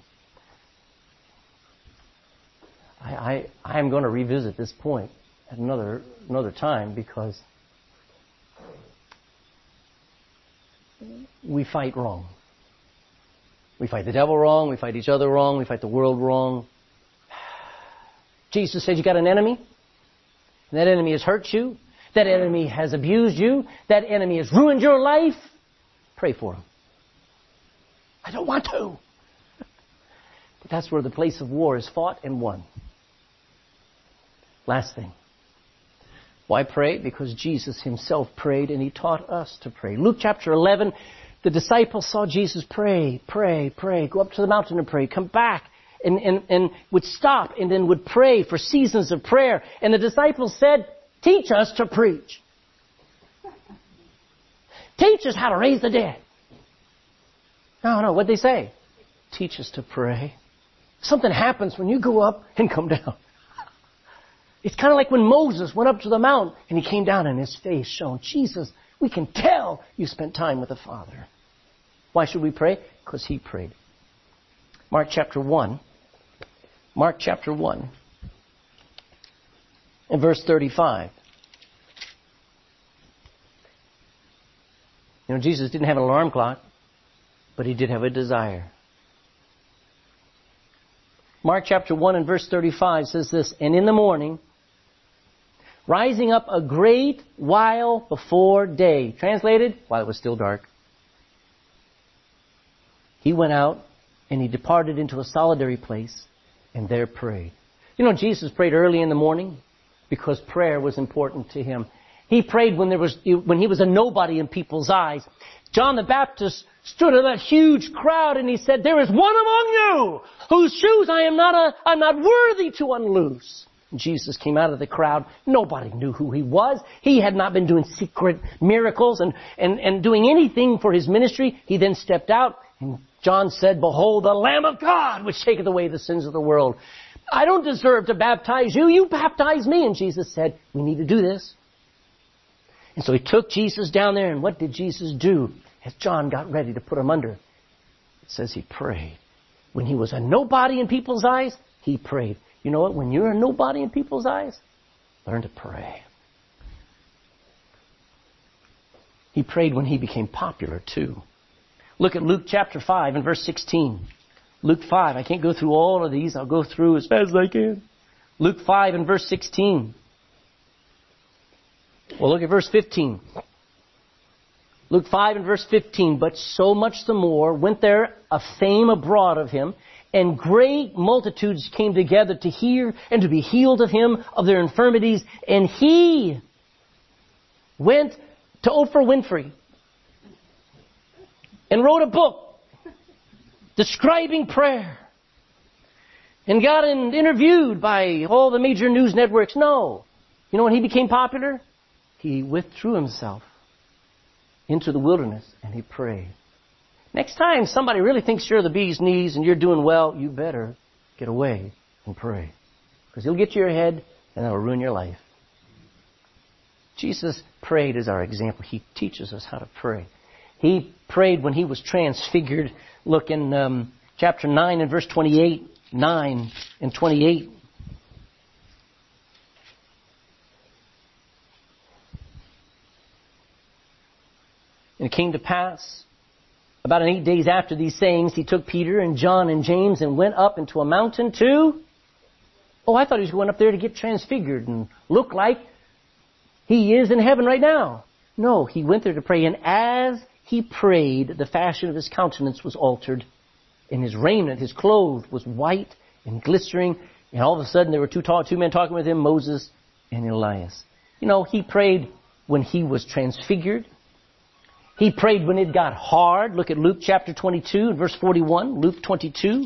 I am going to revisit this point at another time, because we fight wrong. We fight the devil wrong. We fight each other wrong. We fight the world wrong. Jesus said you got an enemy. And that enemy has hurt you. That enemy has abused you. That enemy has ruined your life. Pray for him. I don't want to. But that's where the place of war is fought and won. Last thing. Why pray? Because Jesus himself prayed and he taught us to pray. Luke chapter 11, the disciples saw Jesus pray. Go up to the mountain and pray. Come back and would stop and then would pray for seasons of prayer. And the disciples said, teach us to preach. Teach us how to raise the dead. No, what'd they say? teach us to pray. Something happens when you go up and come down. It's kind of like when Moses went up to the mount and he came down and his face shone. Jesus, we can tell you spent time with the Father. Why should we pray? Because he prayed. Mark chapter 1. Mark chapter 1. And verse 35. You know, Jesus didn't have an alarm clock, but he did have a desire. Mark chapter 1 and verse 35 says this, and in the morning, rising up a great while before day. Translated, while it was still dark. He went out and he departed into a solitary place and there prayed. You know, Jesus prayed early in the morning because prayer was important to him. He prayed when he was a nobody in people's eyes. John the Baptist stood in that huge crowd and he said, there is one among you whose shoes I'm not worthy to unloose. Jesus came out of the crowd. Nobody knew who he was. He had not been doing secret miracles and doing anything for his ministry. He then stepped out and John said, behold, the Lamb of God which taketh away the sins of the world. I don't deserve to baptize you. You baptize me. And Jesus said, we need to do this. And so he took Jesus down there, and what did Jesus do as John got ready to put him under? It says he prayed. When he was a nobody in people's eyes, he prayed. You know what? When you're a nobody in people's eyes, learn to pray. He prayed when he became popular too. Look at Luke chapter 5 and verse 16. Luke 5. I can't go through all of these. I'll go through as fast as I can. Luke 5 and verse 16. Well, look at verse 15. Luke 5 and verse 15. But so much the more went there a fame abroad of him, and great multitudes came together to hear and to be healed of him of their infirmities. And he went to Oprah Winfrey and wrote a book describing prayer and got interviewed by all the major news networks. No. You know when he became popular? He withdrew himself into the wilderness and he prayed. Next time somebody really thinks you're the bee's knees and you're doing well, you better get away and pray. Because he'll get to your head and that'll ruin your life. Jesus prayed as our example. He teaches us how to pray. He prayed when he was transfigured. Look in chapter 9 and verse 28. 9 and 28. And it came to pass, about 8 days after these sayings, he took Peter and John and James and went up into a mountain to... Oh, I thought he was going up there to get transfigured and look like he is in heaven right now. No, he went there to pray. And as he prayed, the fashion of his countenance was altered. And his raiment, his clothes, was white and glistering. And all of a sudden there were two men talking with him, Moses and Elias. You know, he prayed when he was transfigured. He prayed when it got hard. Look at Luke chapter 22, verse 41. Luke 22.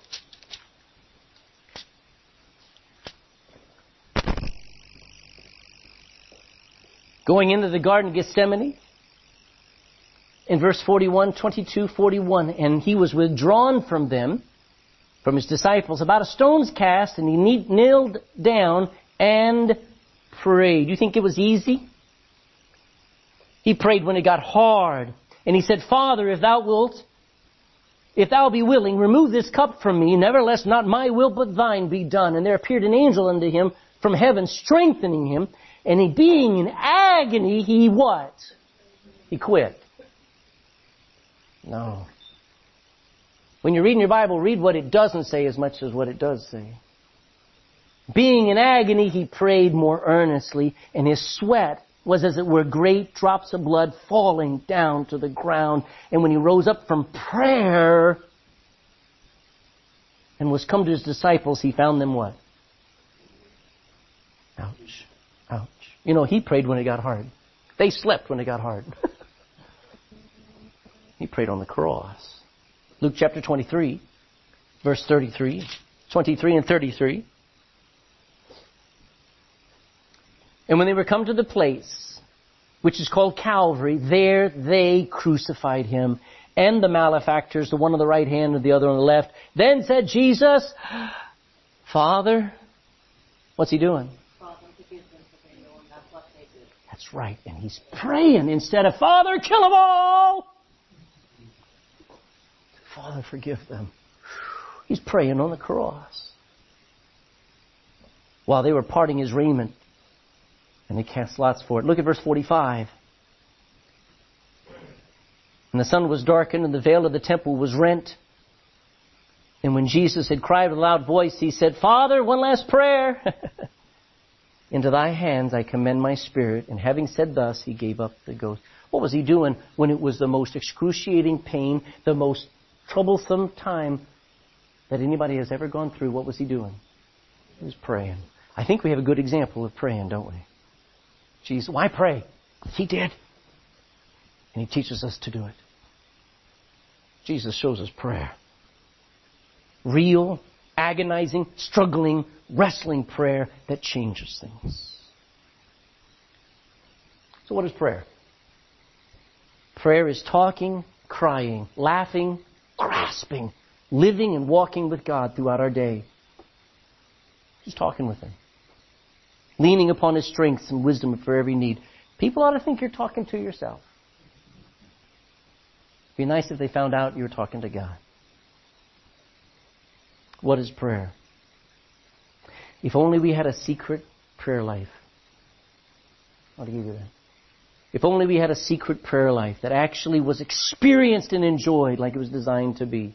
Going into the Garden of Gethsemane. In verse 41, 22, 41. And he was withdrawn from them, from his disciples, about a stone's cast, and he kneeled down and prayed. You think it was easy? He prayed when it got hard. And he said, Father, if thou be willing, remove this cup from me. Nevertheless, not my will, but thine be done. And there appeared an angel unto him from heaven, strengthening him. And he, being in agony, he what? He quit. No. When you're reading your Bible, read what it doesn't say as much as what it does say. Being in agony, he prayed more earnestly, and his sweat was as it were great drops of blood falling down to the ground. And when he rose up from prayer and was come to his disciples, he found them what? Ouch. Ouch. You know, he prayed when it got hard. They slept when it got hard. He prayed on the cross. Luke chapter 23, verse 33. 23 and 33. And when they were come to the place which is called Calvary, there they crucified him, and the malefactors, the one on the right hand and the other on the left. Then said Jesus, Father, what's He doing? Father, forgive them, for they know not what they do. That's right. And He's praying instead of, Father, kill them all. Father, forgive them. He's praying on the cross. While they were parting His raiment, and they cast lots for it. Look at verse 45. And the sun was darkened, and the veil of the temple was rent. And when Jesus had cried with a loud voice, He said, Father, one last prayer. Into Thy hands I commend my spirit. And having said thus, He gave up the ghost. What was He doing when it was the most excruciating pain, the most troublesome time that anybody has ever gone through? What was He doing? He was praying. I think we have a good example of praying, don't we? Jesus, why pray? He did. And He teaches us to do it. Jesus shows us prayer. Real, agonizing, struggling, wrestling prayer that changes things. So what is prayer? Prayer is talking, crying, laughing, grasping, living and walking with God throughout our day. Just talking with Him. Leaning upon His strength and wisdom for every need. People ought to think you're talking to yourself. It'd be nice if they found out you were talking to God. What is prayer? If only we had a secret prayer life. How do you do that? If only we had a secret prayer life that actually was experienced and enjoyed like it was designed to be.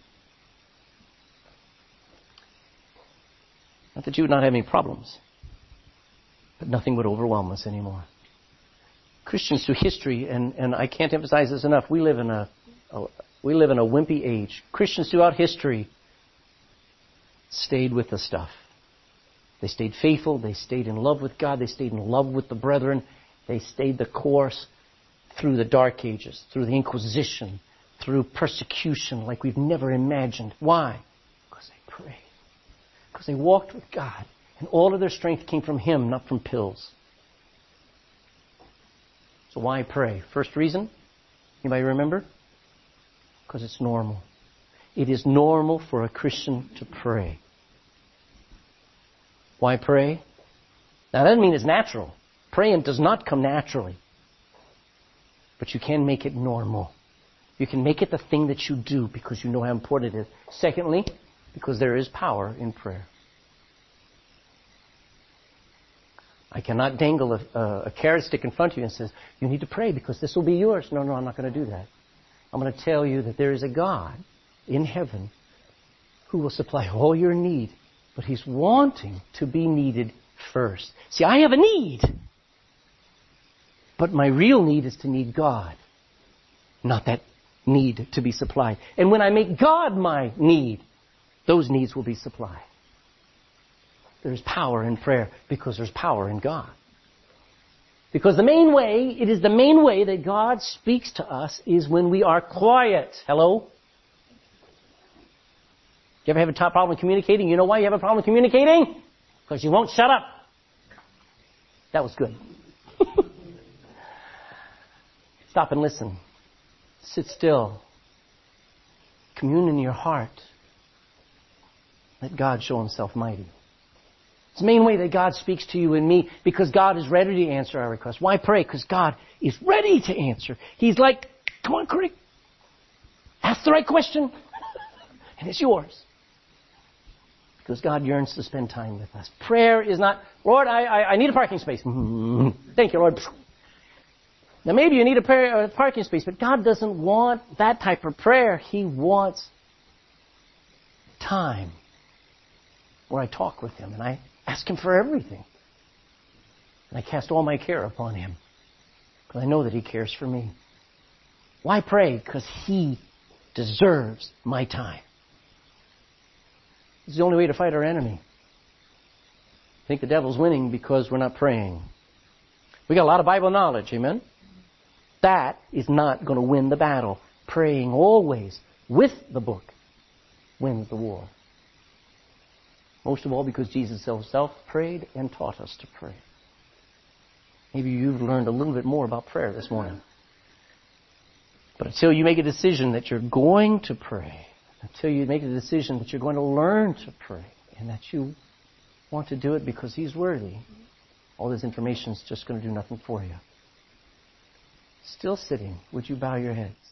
Not that you would not have any problems, but nothing would overwhelm us anymore. Christians through history, and I can't emphasize this enough, we live in a wimpy age. Christians throughout history stayed with the stuff. They stayed faithful. They stayed in love with God. They stayed in love with the brethren. They stayed the course through the Dark Ages, through the Inquisition, through persecution like we've never imagined. Why? Because they prayed. Because they walked with God. And all of their strength came from Him, not from pills. So why pray? First reason? Anybody remember? Because it's normal. It is normal for a Christian to pray. Why pray? Now that doesn't mean it's natural. Praying does not come naturally. But you can make it normal. You can make it the thing that you do because you know how important it is. Secondly, because there is power in prayer. I cannot dangle a carrot stick in front of you and say, you need to pray because this will be yours. No, I'm not going to do that. I'm going to tell you that there is a God in heaven who will supply all your need. But He's wanting to be needed first. See, I have a need. But my real need is to need God. Not that need to be supplied. And when I make God my need, those needs will be supplied. There's power in prayer because there's power in God. Because it is the main way that God speaks to us is when we are quiet. Hello? You ever have a problem communicating? You know why you have a problem communicating? Because you won't shut up. That was good. Stop and listen. Sit still. Commune in your heart. Let God show Himself mighty. It's the main way that God speaks to you and me because God is ready to answer our requests. Why pray? Because God is ready to answer. He's like, come on, critic. Ask the right question. And it's yours. Because God yearns to spend time with us. Prayer is not, Lord, I need a parking space. Thank you, Lord. Now maybe you need a parking space, but God doesn't want that type of prayer. He wants time where I talk with Him and I ask Him for everything. And I cast all my care upon Him. Because I know that He cares for me. Why pray? Because He deserves my time. It's the only way to fight our enemy. I think the devil's winning because we're not praying. We got a lot of Bible knowledge, amen? That is not going to win the battle. Praying always with the book wins the war. Most of all because Jesus Himself prayed and taught us to pray. Maybe you've learned a little bit more about prayer this morning. But until you make a decision that you're going to pray, until you make a decision that you're going to learn to pray, and that you want to do it because He's worthy, all this information is just going to do nothing for you. Still sitting, would you bow your head?